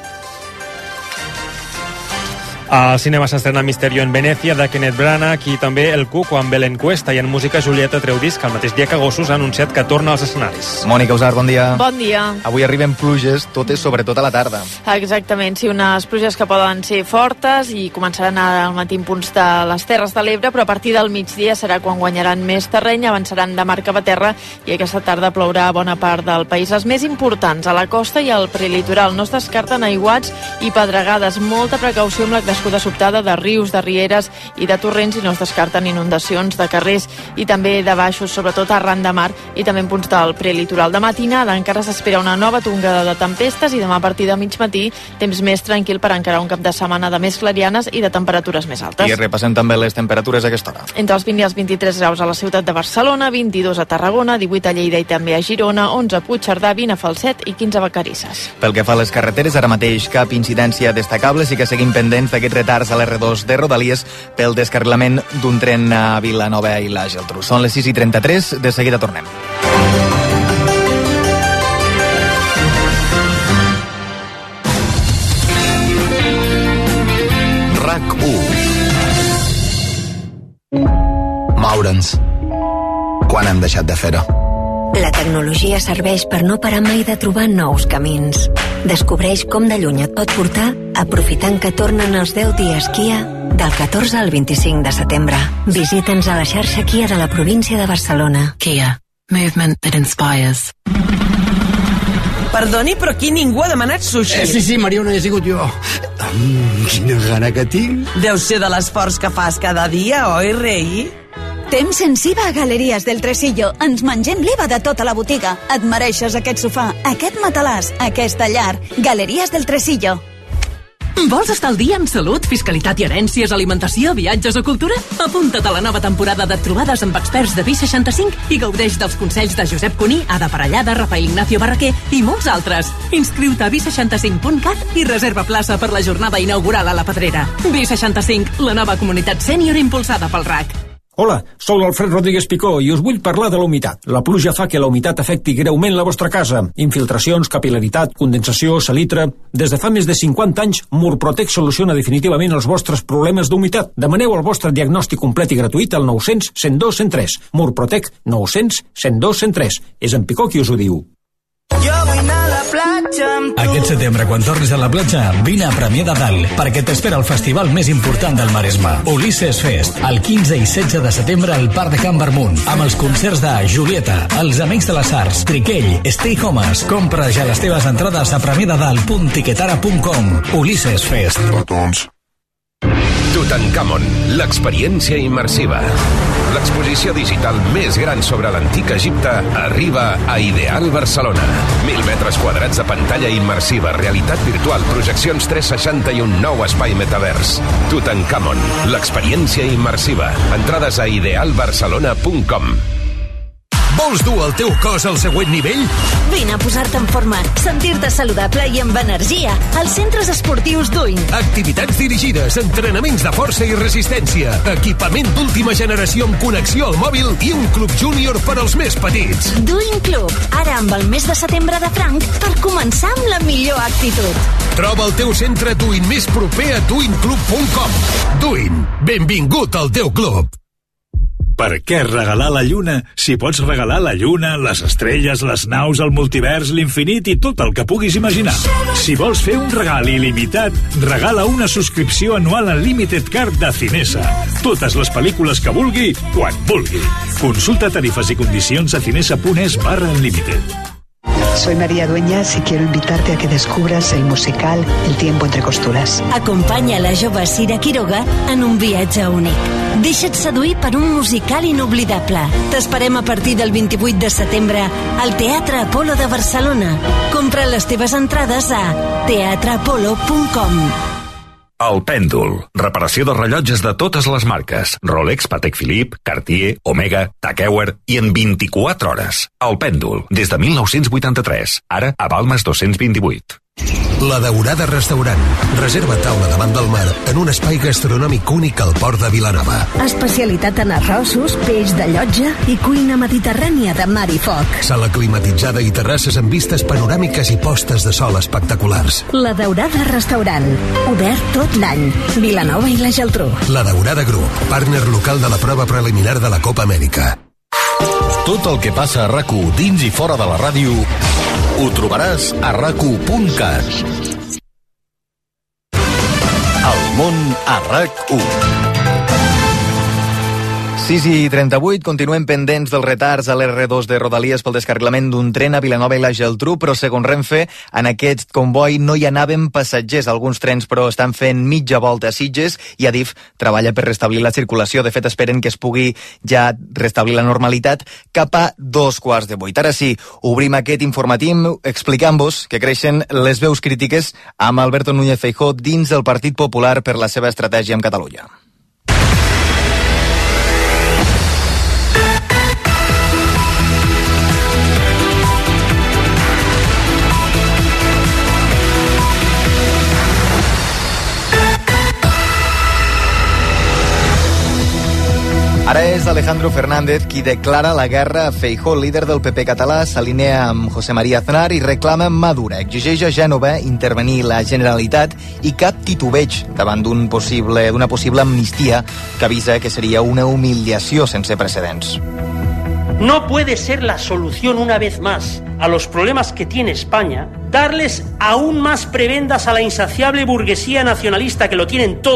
Al cinema s'estrena Misterio en Venècia, de Kenneth Branagh, i també El Cuco amb Belén Cuesta, i en música Julieta treu disc el mateix dia que Gossos ha anunciat que torna als escenaris. Mònica Usar, bon dia. Bon dia. Avui arriben pluges, totes sobretot a la tarda. Exactament, sí, unes pluges que poden ser fortes i començaran al matí en punts de les Terres de l'Ebre, però a partir del migdia serà quan guanyaran més terreny, avançaran de mar cap a terra i aquesta tarda plourà a bona part del país. Les més importants a la costa i al prelitoral. No es descarten aiguats i pedregades. Molta precaució amb la crescuda sobtada de rius, de rieres i de torrents, i no es descarten inundacions de carrers i també de baixos, sobretot arran de mar i també en punts del prelitoral. De matinada encara s'espera una nova tongada de tempestes i demà a partir de mig matí temps més tranquil per encarar un cap de setmana de més clarianes i de temperatures més altes. I repassem també les temperatures a aquesta hora. Entre els vint i els vint-i-tres graus a la ciutat de Barcelona, vint-i-dos a Tarragona, divuit a Lleida i també a Girona, onze a Puigcerdà, vint a Falset i quinze a Vacarisses. Pel que fa a les carreteres, ara mateix cap incidència destacable, sí que seguim pendents d'aquests retards a l'erre dos de Rodalies pel descarrilament d'un tren a Vilanova i la Geltrú. Són les sis i trenta-tres, de seguida tornem. RAC u. Moure'ns. Quan hem deixat de fer-ho? La tecnologia serveix per no parar mai de trobar nous camins. Descobreix com de lluny et pot portar aprofitant que tornen els deu dies Kia del catorze al vint-i-cinc de setembre. Visita'ns a la xarxa Kia de la província de Barcelona. Kia. Movement that inspires. Perdoni, però aquí ningú ha demanat sushi. Eh, sí, sí, Mariona, he sigut jo. Mm, quina gana que tinc. Deu ser de l'esforç que fas cada dia, oi, rei? Temps sensiva a Galeries del Tresillo. Ens mengem l'I V A de tota la botiga. Et mereixes aquest sofà, aquest matalàs, aquesta llar. Galeries del Tresillo. Vols estar al dia en salut, fiscalitat i herències, alimentació, viatges o cultura? Apunta't a la nova temporada de trobades amb experts de B seixanta-cinc i gaudeix dels consells de Josep Cuní, Ada Parellada, Rafael Ignacio Barraquer i molts altres. Inscriu-te a b seixanta-cinc punt cat i reserva plaça per la jornada inaugural a la Pedrera. B seixanta-cinc, la nova comunitat sènior impulsada pel R A C. Hola, sou l'Alfred Rodríguez Picó i us vull parlar de la humitat. La pluja fa que la humitat afecti greument la vostra casa. Infiltracions, capil·laritat, condensació, salitre... Des de fa més de cinquanta anys, Murprotec soluciona definitivament els vostres problemes d'humitat. Demaneu el vostre diagnòstic complet i gratuït al nou cents, cent dos, cent tres. Murprotec, nou cents, cent dos, cent tres. És en Picó qui us ho diu. Jo vull anar a la platja amb tu. Aquest setembre, quan tornis a la platja, vine a Premià de Dalt, perquè t'espera el festival més important del Maresme, Ulisses Fest, el quinze i setze de setembre al Parc de Can Vermunt, amb els concerts de Julieta, Els Amics de les Arts, Triquell, Stay Homes. Compra ja les teves entrades a premiadadalt punt tiquetara punt com. Ulisses Fest. Petons. Tutankamon, l'experiència immersiva. L'exposició digital més gran sobre l'antic Egipte arriba a Ideal Barcelona. Mil metres quadrats de pantalla immersiva, realitat virtual, projeccions tres seixanta i un nou espai metavers. Tutankamon, l'experiència immersiva. Entrades a ideal barcelona punt com. Vols dur el teu cos al següent nivell? Vine a posar-te en forma, sentir-te saludable i amb energia als centres esportius Duin. Activitats dirigides, entrenaments de força i resistència, equipament d'última generació amb connexió al mòbil i un club júnior per als més petits. Duin Club, ara amb el mes de setembre de franc per començar amb la millor actitud. Troba el teu centre Duin més proper a duin club punt com. Duin, benvingut al teu club. Per què regalar la lluna si pots regalar la lluna, les estrelles, les naus, el multivers, l'infinit i tot el que puguis imaginar? Si vols fer un regal il·limitat, regala una subscripció anual a Limited Card de Cinesa. Totes les pel·lícules que vulgui, quan vulgui. Consulta tarifes i condicions a cinesa punt es barra Unlimited. Soy María Dueñas y quiero invitarte a que descubras el musical El tiempo entre costuras. Acompanya la jove Sira Quiroga en un viatge únic. Deixa't seduir per un musical inoblidable. T'esperem a partir del vint-i-vuit de setembre al Teatre Apolo de Barcelona. Compra les teves entrades a teatre apolo punt com. El Pèndol. Reparació de rellotges de totes les marques. Rolex, Patek Philippe, Cartier, Omega, Tag Heuer i en vint-i-quatre hores. El Pèndol. Des de mil nou-cents vuitanta-tres. Ara a Balmes dos-cents vint-i-vuit. La Daurada Restaurant. Reserva taula davant del mar en un espai gastronòmic únic al port de Vilanova. Especialitat en arrossos, peix de llotja i cuina mediterrània de mar i foc. Sala climatitzada i terrasses amb vistes panoràmiques i postes de sol espectaculars. La Daurada Restaurant. Obert tot l'any. Vilanova i la Geltrú. La Daurada Group, partner local de la prova preliminar de la Copa Amèrica. Tot el que passa a RAC u dins i fora de la ràdio ho trobaràs a rac u punt cat. El món a RAC u. sis i trenta-vuit, continuem pendents dels retards a l'erre dos de Rodalies pel descarrilament d'un tren a Vilanova i la Geltrú, però segons Renfe, en aquest comboi no hi anaven passatgers. Alguns trens, però, estan fent mitja volta a Sitges i Adif treballa per restablir la circulació. De fet, esperen que es pugui ja restablir la normalitat cap a dos quarts de vuit. Ara sí, obrim aquest informatiu explicant-vos que creixen les veus crítiques amb Alberto Núñez Feijóo dins el Partit Popular per la seva estratègia amb Catalunya. Ara és Alejandro Fernández qui declara la guerra a Feijóo. El líder del P P català s'alinea amb José María Aznar i reclama Madura. Exigeix a Gènova intervenir la Generalitat i cap titubeig davant d'un possible, d'una possible amnistia que avisa que seria una humiliació sense precedents. No puede ser la solución una vez más a los problemas que tiene España darles aún más prebendas a la insaciable burguesía nacionalista que lo tienen todo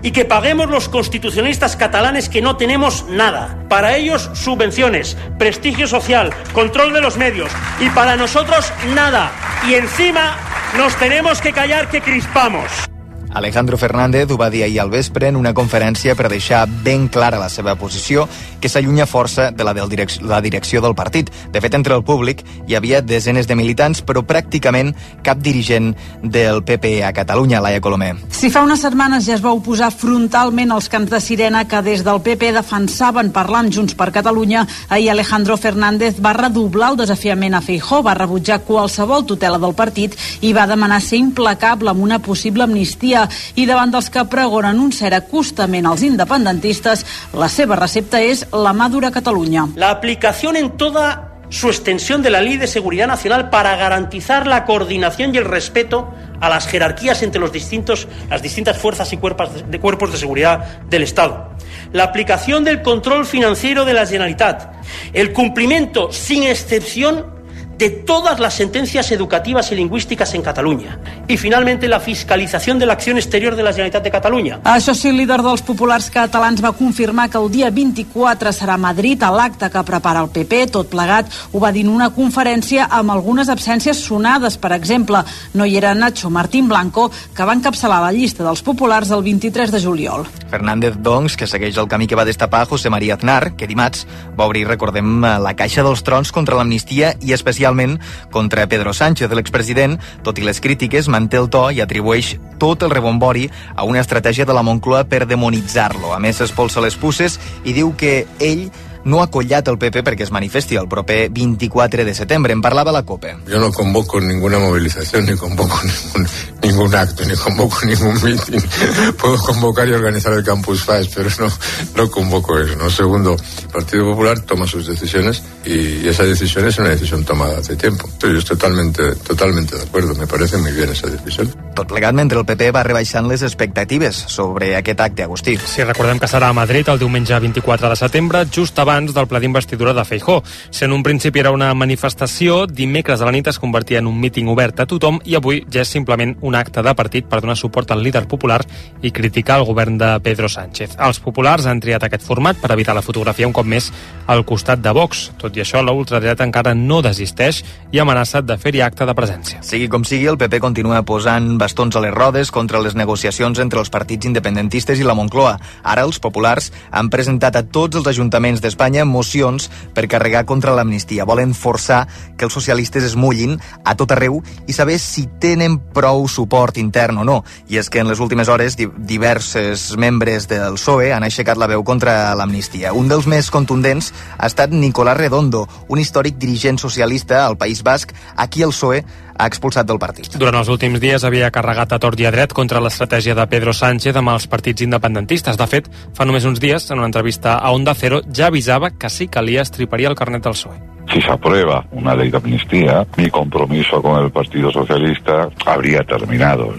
y que paguemos los constitucionalistas catalanes que no tenemos nada. Para ellos, subvenciones, prestigio social, control de los medios, y para nosotros, nada. Y encima nos tenemos que callar que crispamos. Alejandro Fernández ho va dir ahir al vespre en una conferència per deixar ben clara la seva posició, que s'allunya força de la de la direcció del partit. De fet, entre el públic hi havia desenes de militants, però pràcticament cap dirigent del P P a Catalunya, Laia Colomer. Si fa unes setmanes ja es va oposar frontalment als cants de sirena que des del P P defensaven parlar amb Junts per Catalunya, ahir Alejandro Fernández va redoblar el desafiament a Feijóo, va rebutjar qualsevol tutela del partit i va demanar ser implacable amb una possible amnistia. I davant dels que pregonen un cert acostament als independentistes, la seva recepta és la mà dura a Catalunya. La aplicación en toda su extensión de la Ley de Seguridad Nacional para garantizar la coordinación y el respeto a las jerarquías entre los distintos, las distintas fuerzas y cuerpos de, cuerpos de seguridad del Estado. La aplicación del control financiero de la Generalitat. El cumplimiento sin excepción de todas las sentencias educativas y lingüísticas en Catalunya. I, finalment, la fiscalització de l'acció exterior de la Generalitat de Catalunya. Això sí, el líder dels populars catalans va confirmar que el dia vint-i-quatre serà a Madrid, a l'acte que prepara el P P. Tot plegat ho va dir en una conferència amb algunes absències sonades. Per exemple, no hi era Nacho Martín Blanco, que va encapçalar la llista dels populars el vint-i-tres de juliol. Fernández, doncs, que segueix el camí que va destapar José María Aznar, que dimarts va obrir, recordem, la caixa dels trons contra l'amnistia i especialment contra Pedro Sánchez. L'expresident, tot i les crítiques, manté el to i atribueix tot el rebombori a una estratègia de la Moncloa per demonitzar-lo. A més, s'espolsa les puces i diu que ell no ha collat el P P perquè es manifesti el proper vint-i-quatre de setembre. En parlava la COPE. Yo no convoco ninguna movilización, ni convoco ningún, ningún acto, ni convoco ningún meeting. Puedo convocar y organizar el Campus Fest, pero no, no convoco eso, ¿no? Segundo, el Partido Popular toma sus decisiones y esa decisión es una decisión tomada hace tiempo. Yo estoy totalmente, totalmente de acuerdo, me parece muy bien esa decisión. Tot plegat mentre el P P va rebaixant les expectatives sobre aquest acte, Agustí. Sí, recordem que serà a Madrid el diumenge vint-i-quatre de setembre, just abans del ple d'investidura de Feijóo. Si en un principi era una manifestació, dimecres a la nit es convertia en un míting obert a tothom i avui ja és simplement un acte de partit per donar suport al líder popular i criticar el govern de Pedro Sánchez. Els populars han triat aquest format per evitar la fotografia un cop més al costat de Vox. Tot i això, la ultradreta encara no desisteix i amenaça de fer-hi acte de presència. Sigui com sigui, el P P continua posant bastons a les rodes contra les negociacions entre els partits independentistes i la Moncloa. Ara els populars han presentat a tots els ajuntaments d'Espanya mocions per carregar contra l'amnistia. Volen forçar que els socialistes es mullin a tot arreu i saber si tenen prou suport intern o no. I és que en les últimes hores diversos membres del P S O E han aixecat la veu contra l'amnistia. Un dels més contundents ha estat Nicolás Redondo, un històric dirigent socialista al País Basc, a qui el P S O E ha expulsat del partit. Durant els últims dies havia carregat a tort i a dret contra l'estratègia de Pedro Sánchez amb els partits independentistes. De fet, fa només uns dies, en una entrevista a Onda Cero, ja avisava que sí calia estriparia el carnet del P S O E. Si se aprueba una ley de amnistía, mi compromiso con el Partido Socialista habría terminado.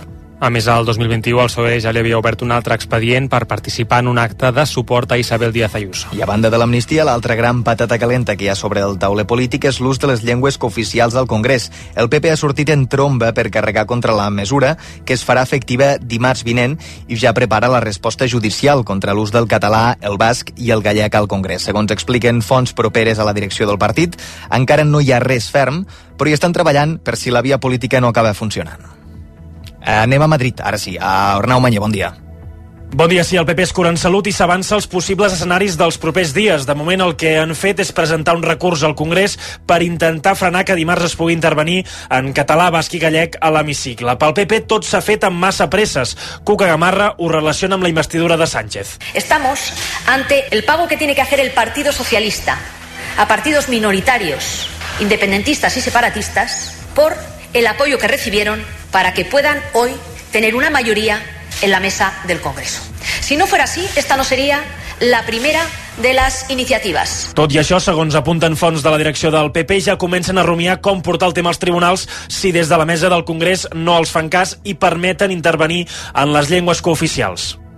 A més, el dos mil vint-i-u el P S O E ja li havia obert un altre expedient per participar en un acte de suport a Isabel Díaz Ayuso. I a banda de l'amnistia, l'altra gran patata calenta que hi ha sobre el tauler polític és l'ús de les llengües cooficials al Congrés. El P P ha sortit en tromba per carregar contra la mesura, que es farà efectiva dimarts vinent i ja prepara la resposta judicial contra l'ús del català, el basc i el gallec al Congrés. Segons expliquen fonts properes a la direcció del partit, encara no hi ha res ferm, però hi estan treballant per si la via política no acaba funcionant. Anem a Madrid, ara sí. A Arnau Mañé, bon dia. Bon dia, sí, el P P es cura en salut i s'avança als possibles escenaris dels propers dies. De moment el que han fet és presentar un recurs al Congrés per intentar frenar que dimarts es pugui intervenir en català, basc i gallec a l'hemicicle. Pel P P tot s'ha fet amb massa presses. Cuca Gamarra ho relaciona amb la investidura de Sánchez. Estamos ante el pago que tiene que hacer el Partido Socialista a partidos minoritarios, independentistas y separatistas por el apoyo que recibieron para que puedan hoy tener una mayoría en la mesa del Congreso. Si no fuera así, esta no sería la primera de les iniciatives. Tot i això, segons apunten fonts de la direcció del P P, ja comencen a rumiar com portar el tema als tribunals si des de la mesa del Congrés no els fan cas i permeten intervenir en les llengües cooficials.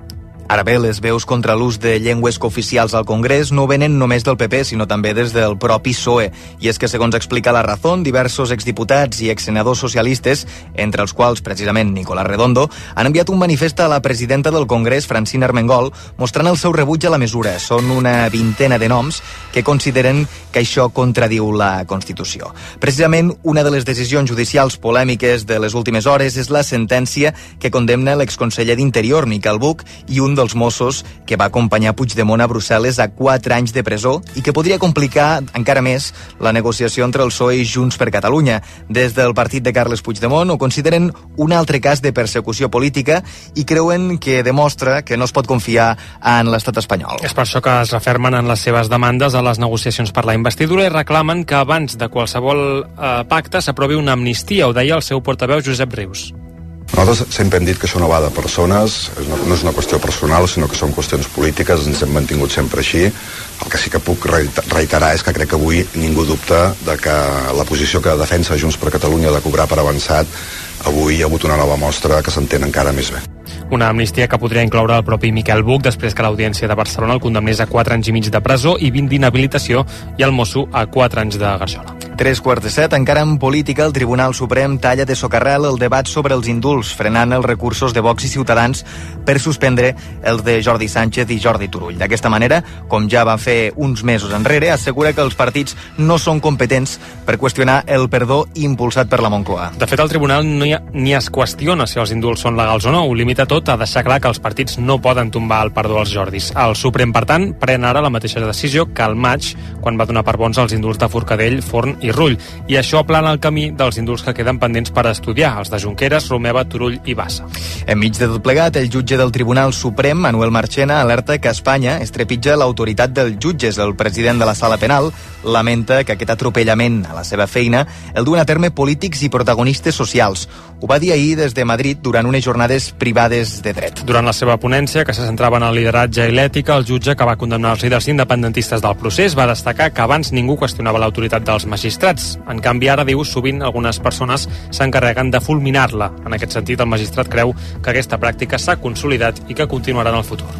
Ara bé, les veus contra l'ús de llengües cooficials al Congrés no venen només del P P, sinó també des del propi P S O E. I és que, segons explica La Razón, diversos exdiputats i exsenadors socialistes, entre els quals precisament Nicolás Redondo, han enviat un manifest a la presidenta del Congrés, Francina Armengol, mostrant el seu rebuig a la mesura. Són una vintena de noms que consideren que això contradiu la Constitució. Precisament, una de les decisions judicials polèmiques de les últimes hores és la sentència que condemna l'exconseller d'Interior, Miquel Buch, i un dels Mossos que va acompanyar Puigdemont a Brussel·les a quatre anys de presó i que podria complicar encara més la negociació entre el P S O E i Junts per Catalunya. Des del partit de Carles Puigdemont ho consideren un altre cas de persecució política i creuen que demostra que no es pot confiar en l'estat espanyol. És per això que es refermen en les seves demandes a les negociacions per la investidura i reclamen que abans de qualsevol eh, pacte s'aprovi una amnistia, ho deia el seu portaveu Josep Rius. Nosaltres sempre hem dit que això no va de persones, no és una qüestió personal, sinó que són qüestions polítiques, ens hem mantingut sempre així. El que sí que puc reiterar és que crec que avui ningú dubta de que la posició que defensa Junts per Catalunya de cobrar per avançat, avui hi ha hagut una nova mostra que s'entén encara més bé. Una amnistia que podria incloure el propi Miquel Buch després que l'Audiència de Barcelona el condemnés a quatre anys i mig de presó i vint d'inhabilitació i el mosso a quatre anys de garjola. Tres quarts de set, encara en política, el Tribunal Suprem talla de socarrel el debat sobre els indults, frenant els recursos de Vox i Ciutadans per suspendre els de Jordi Sánchez i Jordi Turull. D'aquesta manera, com ja va fer uns mesos enrere, assegura que els partits no són competents per qüestionar el perdó impulsat per la Moncloa. De fet, el Tribunal no hi ha, ni es qüestiona si els indults són legals o no, ho limita tot a deixar clar que els partits no poden tombar el perdó als Jordis. El Suprem, per tant, pren ara la mateixa decisió que al maig, quan va donar per bons els indults de Forcadell, Forn i Rull, i això aplana el camí dels indults que queden pendents per estudiar, els de Junqueras, Romeva, Turull i Bassa. Enmig de tot plegat, el jutge del Tribunal Suprem, Manuel Marchena, alerta que a Espanya es trepitja l'autoritat dels jutges. El president de la Sala Penal lamenta que aquest atropellament a la seva feina el duen a terme polítics i protagonistes socials. Ho va dir ahir des de Madrid durant unes jornades privades de dret. Durant la seva ponència, que se centrava en el lideratge i l'ètica, el jutge que va condemnar els líders independentistes del procés va destacar que abans ningú qüestionava l'autoritat dels magistrats. En canvi, ara, diu, sovint algunes persones s'encarreguen de fulminar-la. En aquest sentit, el magistrat creu que aquesta pràctica s'ha consolidat i que continuarà en el futur.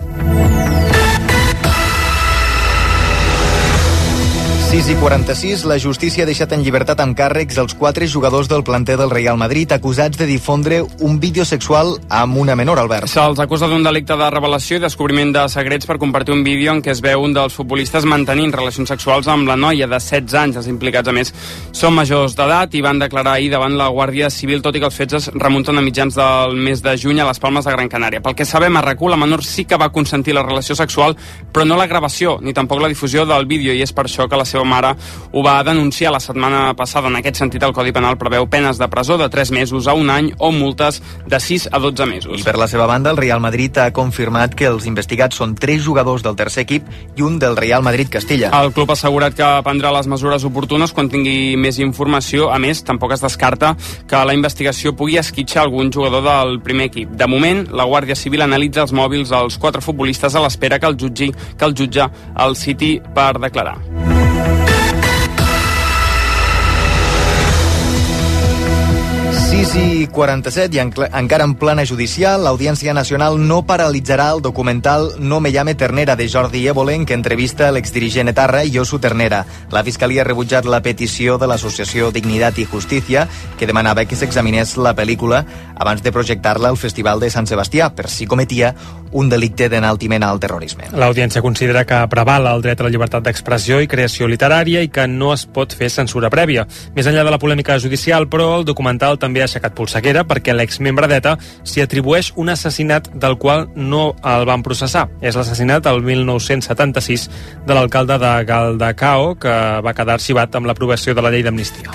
sis i quaranta-sis, la justícia ha deixat en llibertat amb càrrecs els quatre jugadors del planter del Real Madrid acusats de difondre un vídeo sexual amb una menor, Albert. Se'ls acusa d'un delicte de revelació i descobriment de secrets per compartir un vídeo en què es veu un dels futbolistes mantenint relacions sexuals amb la noia de setze anys. Els implicats, a més, són majors d'edat i van declarar ahir davant la Guàrdia Civil, tot i que els fets es remunten a mitjans del mes de juny a les Palmes de Gran Canària. Pel que sabem, a RAC u, la menor sí que va consentir la relació sexual, però no la gravació, ni tampoc la difusió del vídeo, i és per això que la seva mare ho va denunciar la setmana passada. En aquest sentit, el Codi Penal preveu penes de presó de tres mesos a un any o multes de sis a dotze mesos. I per la seva banda, el Real Madrid ha confirmat que els investigats són tres jugadors del tercer equip i un del Real Madrid Castilla. El club ha assegurat que prendrà les mesures oportunes quan tingui més informació. A més, tampoc es descarta que la investigació pugui esquitxar algun jugador del primer equip. De moment, la Guàrdia Civil analitza els mòbils dels quatre futbolistes a l'espera que el jutge, que el jutge el citi per declarar. sis i quaranta-set i en, encara en plana judicial, l'Audiència Nacional no paralitzarà el documental No me llame Ternera de Jordi Évole, que entrevista l'exdirigent etarra Josu Ternera. La Fiscalia ha rebutjat la petició de l'associació Dignitat i Justícia, que demanava que s'examinés la pel·lícula abans de projectar-la al Festival de Sant Sebastià, per si cometia un delicte d'enaltiment al terrorisme. L'Audiència considera que prevala el dret a la llibertat d'expressió i creació literària i que no es pot fer censura prèvia. Més enllà de la polèmica judicial, però, el documental també ha aixecat polseguera perquè l'exmembre d'ETA s'hi atribueix un assassinat del qual no el van processar. És l'assassinat el mil nou-cents setanta-sis de l'alcalde de Galdacao, que va quedar arxivat amb l'aprovació de la llei d'amnistia.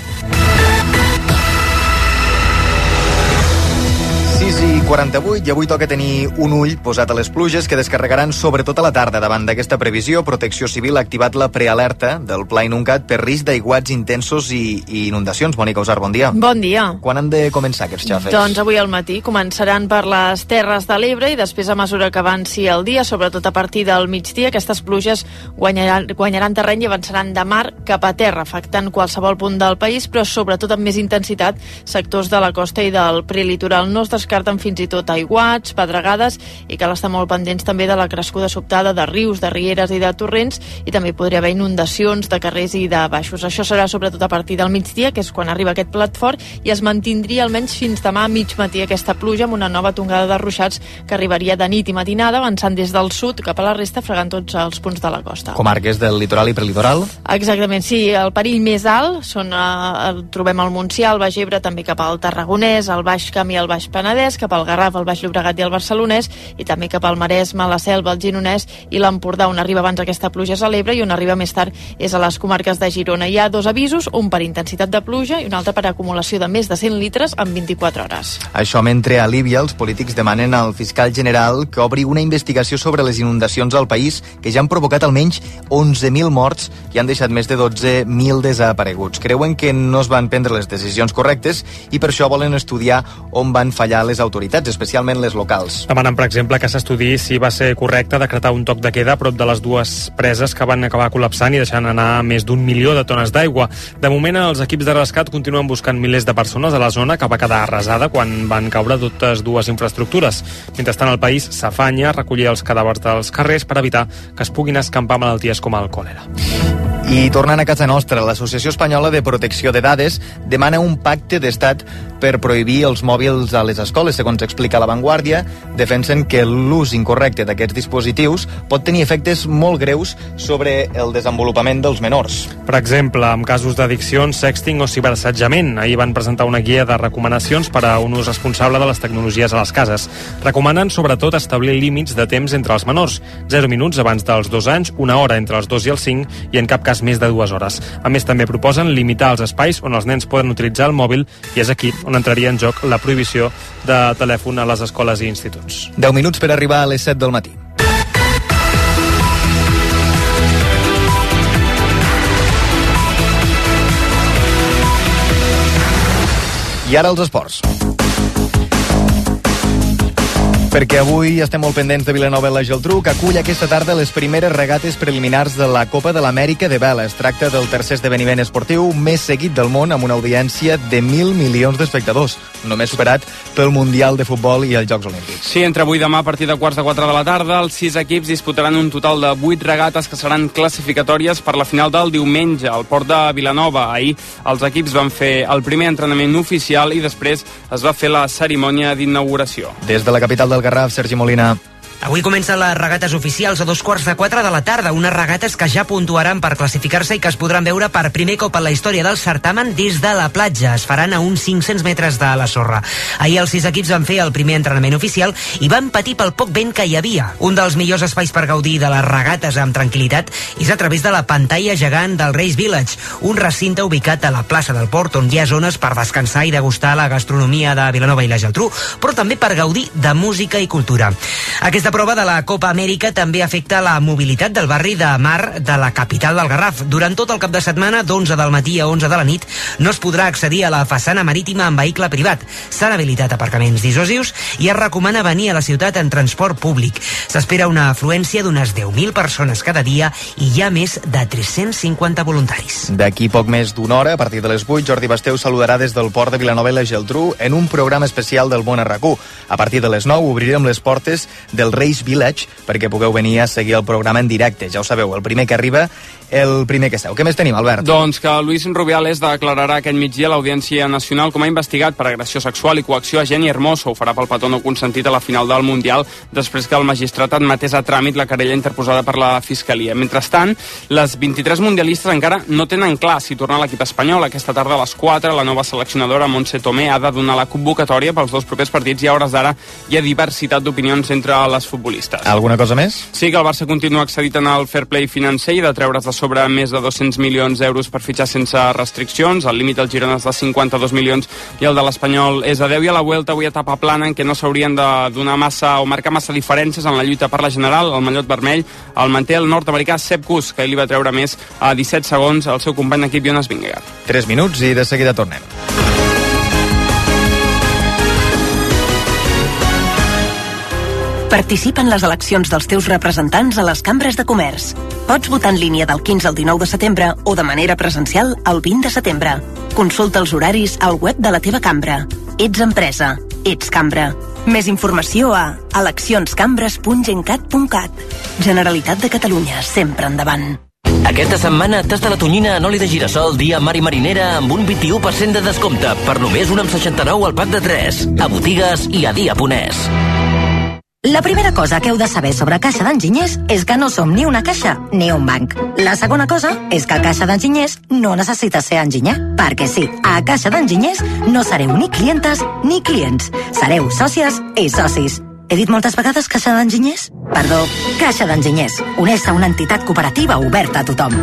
sis i quaranta-vuit, i avui toca tenir un ull posat a les pluges que descarregaran sobretot a la tarda. Davant d'aquesta previsió, Protecció Civil ha activat la prealerta del Pla Inuncat per risc d'aiguats intensos i, i inundacions. Mònica Usar, bon dia. Bon dia. Quan han de començar aquests xàfecs? Doncs avui al matí començaran per les Terres de l'Ebre i després, a mesura que avanci el dia, sobretot a partir del migdia, aquestes pluges guanyaran, guanyaran terreny i avançaran de mar cap a terra, afectant qualsevol punt del país, però sobretot amb més intensitat sectors de la costa i del prelitoral. No es descarta descarten fins i tot aiguats, pedregades, i cal estar molt pendents també de la crescuda sobtada de rius, de rieres i de torrents, i també podria haver inundacions de carrers i de baixos. Això serà sobretot a partir del migdia, que és quan arriba aquest plat fort, i es mantindria almenys fins demà a mig matí aquesta pluja, amb una nova tongada de ruixats que arribaria de nit i matinada, avançant des del sud cap a la resta, fregant tots els punts de la costa. Comarques del litoral i prelitoral? Exactament, sí. El perill més alt són, eh, el trobem al Montsià, al Baix Ebre, també cap al Tarragonès, al Baix Camp i al Baix Penedès, cap al Garraf, al Baix Llobregat i al Barcelonès, i també cap al Maresme, la Selva, el Gironès i l'Empordà. On arriba abans aquesta pluja és a l'Ebre i on arriba més tard és a les comarques de Girona. Hi ha dos avisos, un per intensitat de pluja i un altre per acumulació de més de cent litres en vint-i-quatre hores. Això mentre a Líbia els polítics demanen al fiscal general que obri una investigació sobre les inundacions al país que ja han provocat almenys onze mil morts i han deixat més de dotze mil desapareguts. Creuen que no es van prendre les decisions correctes i per això volen estudiar on van fallar les autoritats, especialment les locals. Demanen, per exemple, que s'estudiï si va ser correcte decretar un toc de queda a prop de les dues preses que van acabar col·lapsant i deixant anar més d'un milió de tones d'aigua. De moment, els equips de rescat continuen buscant milers de persones a la zona que va quedar arrasada quan van caure totes dues infraestructures. Mentrestant, el país s'afanya a recollir els cadàvers dels carrers per evitar que es puguin escampar malalties com el còlera. I tornant a casa nostra, l'Associació Espanyola de Protecció de Dades demana un pacte d'estat per prohibir els mòbils a les escoles. Segons explica La Vanguardia, defensen que l'ús incorrecte d'aquests dispositius pot tenir efectes molt greus sobre el desenvolupament dels menors. Per exemple, en casos d'addiccions, sexting o ciberassetjament. Ahir van presentar una guia de recomanacions per a un ús responsable de les tecnologies a les cases. Recomanen, sobretot, establir límits de temps entre els menors. zero minuts abans dels dos anys, una hora entre els dos i els cinc i en cap cas més de dues hores. A més, també proposen limitar els espais on els nens poden utilitzar el mòbil i és aquí on entraria en joc la prohibició de telèfon a les escoles i instituts. deu minuts per arribar a les set del matí. I ara els esports. Perquè avui estem molt pendents de Vilanova i la Geltrú, que acull aquesta tarda les primeres regates preliminars de la Copa de l'Amèrica de vela. Es tracta del tercer esdeveniment esportiu més seguit del món, amb una audiència de mil milions d'espectadors, només superat pel Mundial de Futbol i els Jocs Olímpics. Sí, entre avui i demà, a partir de quarts de quatre de la tarda, els sis equips disputaran un total de vuit regates que seran classificatòries per la final del diumenge al port de Vilanova. Ahir els equips van fer el primer entrenament oficial i després es va fer la cerimònia d'inauguració. Des de la capital del Garraf, Sergi Molina. Avui comencen les regates oficials a dos quarts de quatre de la tarda, unes regates que ja puntuaran per classificar-se i que es podran veure per primer cop en la història del certamen des de la platja. Es faran a uns cinc-cents metres de la sorra. Ahir els sis equips van fer el primer entrenament oficial i van patir pel poc vent que hi havia. Un dels millors espais per gaudir de les regates amb tranquil·litat és a través de la pantalla gegant del Race Village, un recinte ubicat a la plaça del Port on hi ha zones per descansar i degustar la gastronomia de Vilanova i la Geltrú, però també per gaudir de música i cultura. Aquesta prova de la Copa Amèrica també afecta la mobilitat del barri de Mar de la capital del Garraf. Durant tot el cap de setmana, d'onze del matí a onze de la nit, no es podrà accedir a la façana marítima en vehicle privat. S'han habilitat aparcaments dissuasius i es recomana venir a la ciutat en transport públic. S'espera una afluència d'unes deu mil persones cada dia i hi ha més de tres-cents cinquanta voluntaris. D'aquí poc més d'una hora, a partir de les vuit, Jordi Basteu saludarà des del port de Vilanova i la Geltrú en un programa especial del Món a RAC1. A partir de les nou obrirem les portes del Race Village perquè pugueu venir a seguir el programa en directe. Ja ho sabeu, el primer que arriba, el primer que seu. Què més tenim, Albert? Doncs que Luis Rubiales declararà aquest migdia a l'Audiència Nacional com a investigat per agressió sexual i coacció a Jenny Hermoso. Ho farà pel petó no consentit a la final del Mundial després que el magistrat admetés a tràmit la querella interposada per la Fiscalia. Mentrestant, les vint-i-tres mundialistes encara no tenen clar si tornar a l'equip espanyol. Aquesta tarda a les quatre, la nova seleccionadora Montse Tomé ha de donar la convocatòria pels dos propers partits i a hores d'ara hi ha diversitat d'opinions entre les futbolistes. Alguna cosa més? Sí, que el Barça continua accedit en el fair play financer i de treure's de sobre més de dos-cents milions d'euros per fitxar sense restriccions. El límit del Girona és de cinquanta-dos milions i el de l'Espanyol és de deu, i a la Vuelta avui etapa plana en què no s'haurien de donar massa o marcar massa diferències en la lluita per la general. El mallot vermell el manté el nord-americà Sepp Kuss, que li va treure més a disset segons al seu company d'equip Jonas Vingegaard. tres minuts i de seguida tornem. Participa en les eleccions dels teus representants a les cambres de comerç. Pots votar en línia del quinze al dinou de setembre o de manera presencial el vint de setembre. Consulta els horaris al web de la teva cambra. Ets empresa. ets cambra. Més informació a eleccions cambres punt gencat punt cat. Generalitat de Catalunya, sempre endavant. Aquesta setmana tasta la tonyina en oli de girassol dia mar i marinera amb un vint-i-u per cent de descompte per només un amb seixanta-nou al pack de tres. A botigues i a dia punt es. La primera cosa que heu de saber sobre Caixa d'Enginyers és que no som ni una caixa ni un banc. La segona cosa és que a Caixa d'Enginyers no necessita ser enginyer, perquè sí, a Caixa d'Enginyers no sereu ni clientes ni clients. Sereu sòcies i socis. He dit moltes vegades Caixa d'Enginyers? Perdó, Caixa d'Enginyers. Uneix a una entitat cooperativa oberta a tothom.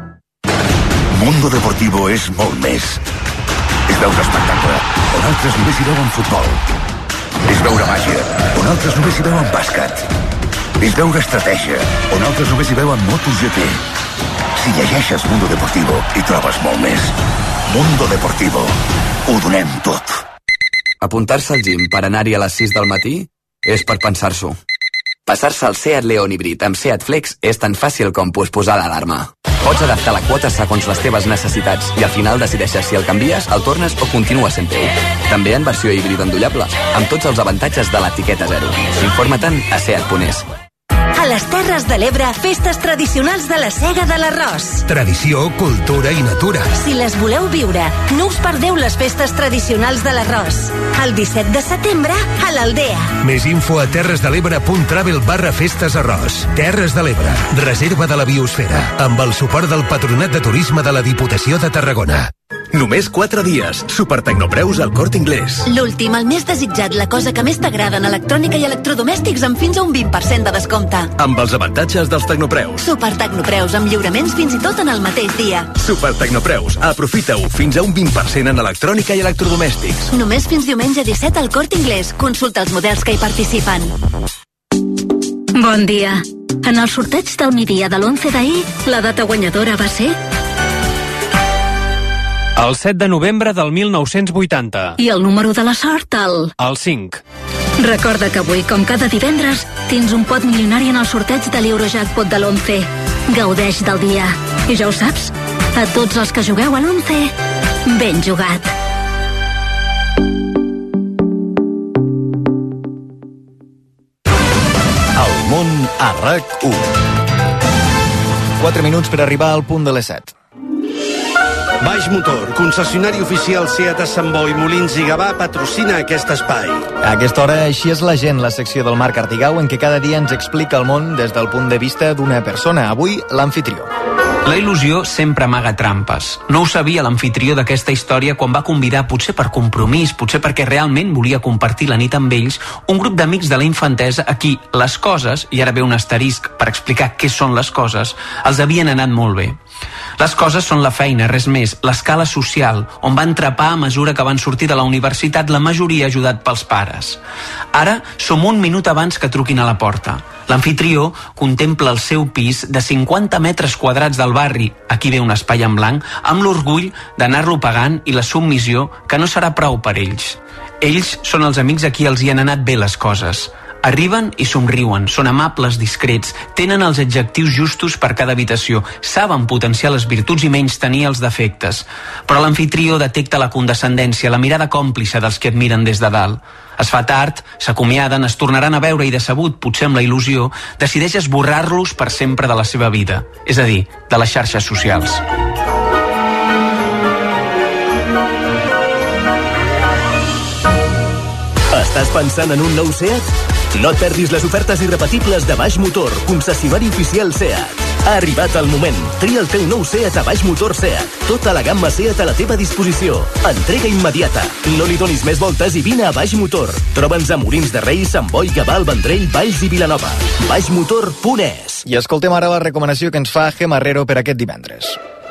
Mundo Deportivo és molt més. És veure espectacle, on altres només hi veuen futbol. És veure màgia, on altres només hi veuen bàsquet. És veure estratègia, on altres només hi veuen MotoGP. Si llegeixes Mundo Deportivo, hi trobes molt més. Mundo Deportivo. Ho donem tot. Apuntar-se al gym per anar-hi a les sis del matí és per pensar-s'ho. Passar-se al Seat León híbrid amb Seat Flex és tan fàcil com posposar l'alarma. Pots adaptar la quota segons les teves necessitats i al final decideixes si el canvies, el tornes o continua sent teu. També en versió híbrida endollable, amb tots els avantatges de l'etiqueta zero. Informa-te'n a seat punt es. A les Terres de l'Ebre, festes tradicionals de la Sega de l'Arròs. Tradició, cultura i natura. Si les voleu viure, no us perdeu les festes tradicionals de l'Arròs. El disset de setembre, a l'Aldea. Més info a terresdelebre punt travel barra festes arròs. Terres de l'Ebre, reserva de la biosfera, amb el suport del Patronat de Turisme de la Diputació de Tarragona. Només quatre dies. Supertecnopreus al Corte Inglés. L'últim, el més desitjat, la cosa que més t'agrada en electrònica i electrodomèstics amb fins a un vint per cent de descompte. Amb els avantatges dels Tecnopreus. Supertecnopreus amb lliuraments fins i tot en el mateix dia. Supertecnopreus. Aprofita-ho. Fins a un vint per cent en electrònica i electrodomèstics. Només fins diumenge disset al Corte Inglés. Consulta els models que hi participen. Bon dia. En el sorteig del migdia de l'onze d'ahir, la data guanyadora va ser... El set de novembre del mil nou-cents vuitanta. I el número de la sort, el... El cinc. Recorda que avui, com cada divendres, tens un pot milionari en el sorteig de l'Eurojackpot de l'onze. Gaudeix del dia. I ja ho saps, a tots els que jugueu a l'onze, ben jugat. El món a RAC u. quatre minuts per arribar al punt de les set. Baix Motor, concessionari oficial Seat a Sant Boi, Molins i Gavà, patrocina aquest espai. A aquesta hora, Així és la gent, la secció del Marc Artigau, en què cada dia ens explica el món des del punt de vista d'una persona. Avui, l'anfitrió. La il·lusió sempre amaga trampes. No ho sabia l'anfitrió d'aquesta història quan va convidar, potser per compromís, potser perquè realment volia compartir la nit amb ells, un grup d'amics de la infantesa a qui les coses, i ara ve un asterisc per explicar què són les coses, els havien anat molt bé. Les coses són la feina, res més, l'escala social, on van trepar a mesura que van sortir de la universitat, la majoria ajudat pels pares. Ara som un minut abans que truquin a la porta. L'anfitrió contempla el seu pis de cinquanta metres quadrats del barri, aquí ve un espai en blanc, amb l'orgull d'anar-lo pagant i la submissió que no serà prou per ells. Ells són els amics a qui els hi han anat bé les coses. Arriben i somriuen, són amables, discrets, tenen els adjectius justos per cada habitació, saben potenciar les virtuts i menys tenir els defectes. Però l'anfitrió detecta la condescendència, la mirada còmplice dels que admiren des de dalt. Es fa tard, s'acomiaden, es tornaran a veure i decebut, potser amb la il·lusió, decideix esborrar-los per sempre de la seva vida, és a dir, de les xarxes socials. Estàs pensant en un nou Seat? No et perdis les ofertes irrepetibles de Baix Motor, concessionari oficial Seat. Ha arribat el moment. Tria el teu nou Seat a Baix Motor Seat. Tota la gamma Seat a la teva disposició. Entrega immediata. No li donis més voltes i vine a Baix Motor. Troba'ns a Molins de Rei, Sant Boi, Gavà, el Vendrell, Valls i Vilanova. baix motor punt es. I escoltem ara la recomanació que ens fa Gemma Herrero per aquest divendres.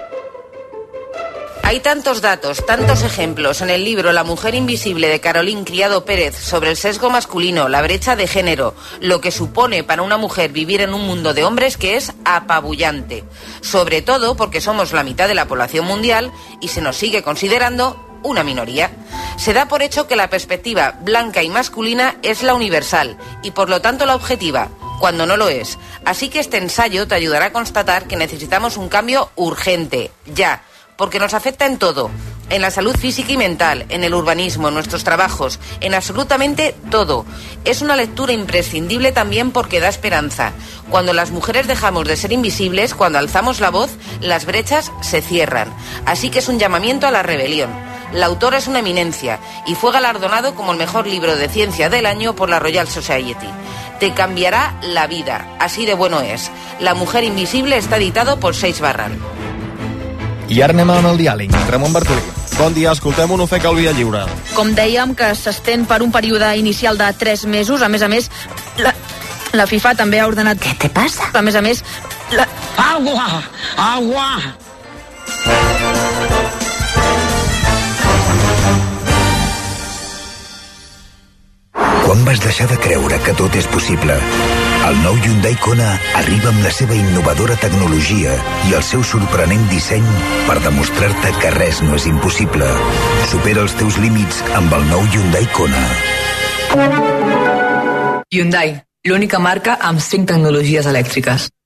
Hay tantos datos, tantos ejemplos en el libro La mujer invisible de Carolín Criado Pérez sobre el sesgo masculino, la brecha de género, lo que supone para una mujer vivir en un mundo de hombres que es apabullante. Sobre todo porque somos la mitad de la población mundial y se nos sigue considerando una minoría. Se da por hecho que la perspectiva blanca y masculina es la universal y por lo tanto la objetiva, cuando no lo es. Así que este ensayo te ayudará a constatar que necesitamos un cambio urgente, ya, porque nos afecta en todo, en la salud física y mental, en el urbanismo, en nuestros trabajos, en absolutamente todo. Es una lectura imprescindible también porque da esperanza. Cuando las mujeres dejamos de ser invisibles, cuando alzamos la voz, las brechas se cierran. Así que es un llamamiento a la rebelión. La autora es una eminencia y fue galardonado como el mejor libro de ciencia del año por la Royal Society. Te cambiará la vida, así de bueno és. La mujer invisible està editado por Seix Barral. I ara anem amb el diàleg. Ramon Bartolí. Bon dia, escoltem un ofec al Via Lliure. Com dèiem, que s'estén per un període inicial de tres mesos. A més a més, la, la FIFA també ha ordenat... Què te passa? A més a més, la... Agua! Agua! Quan vas deixar de creure que tot és possible? El nou Hyundai Kona arriba amb la seva innovadora tecnologia i el seu sorprenent disseny per demostrar-te que res no és impossible. Supera els teus límits amb el nou Hyundai Kona. Hyundai, l'única marca amb cinc tecnologies elèctriques.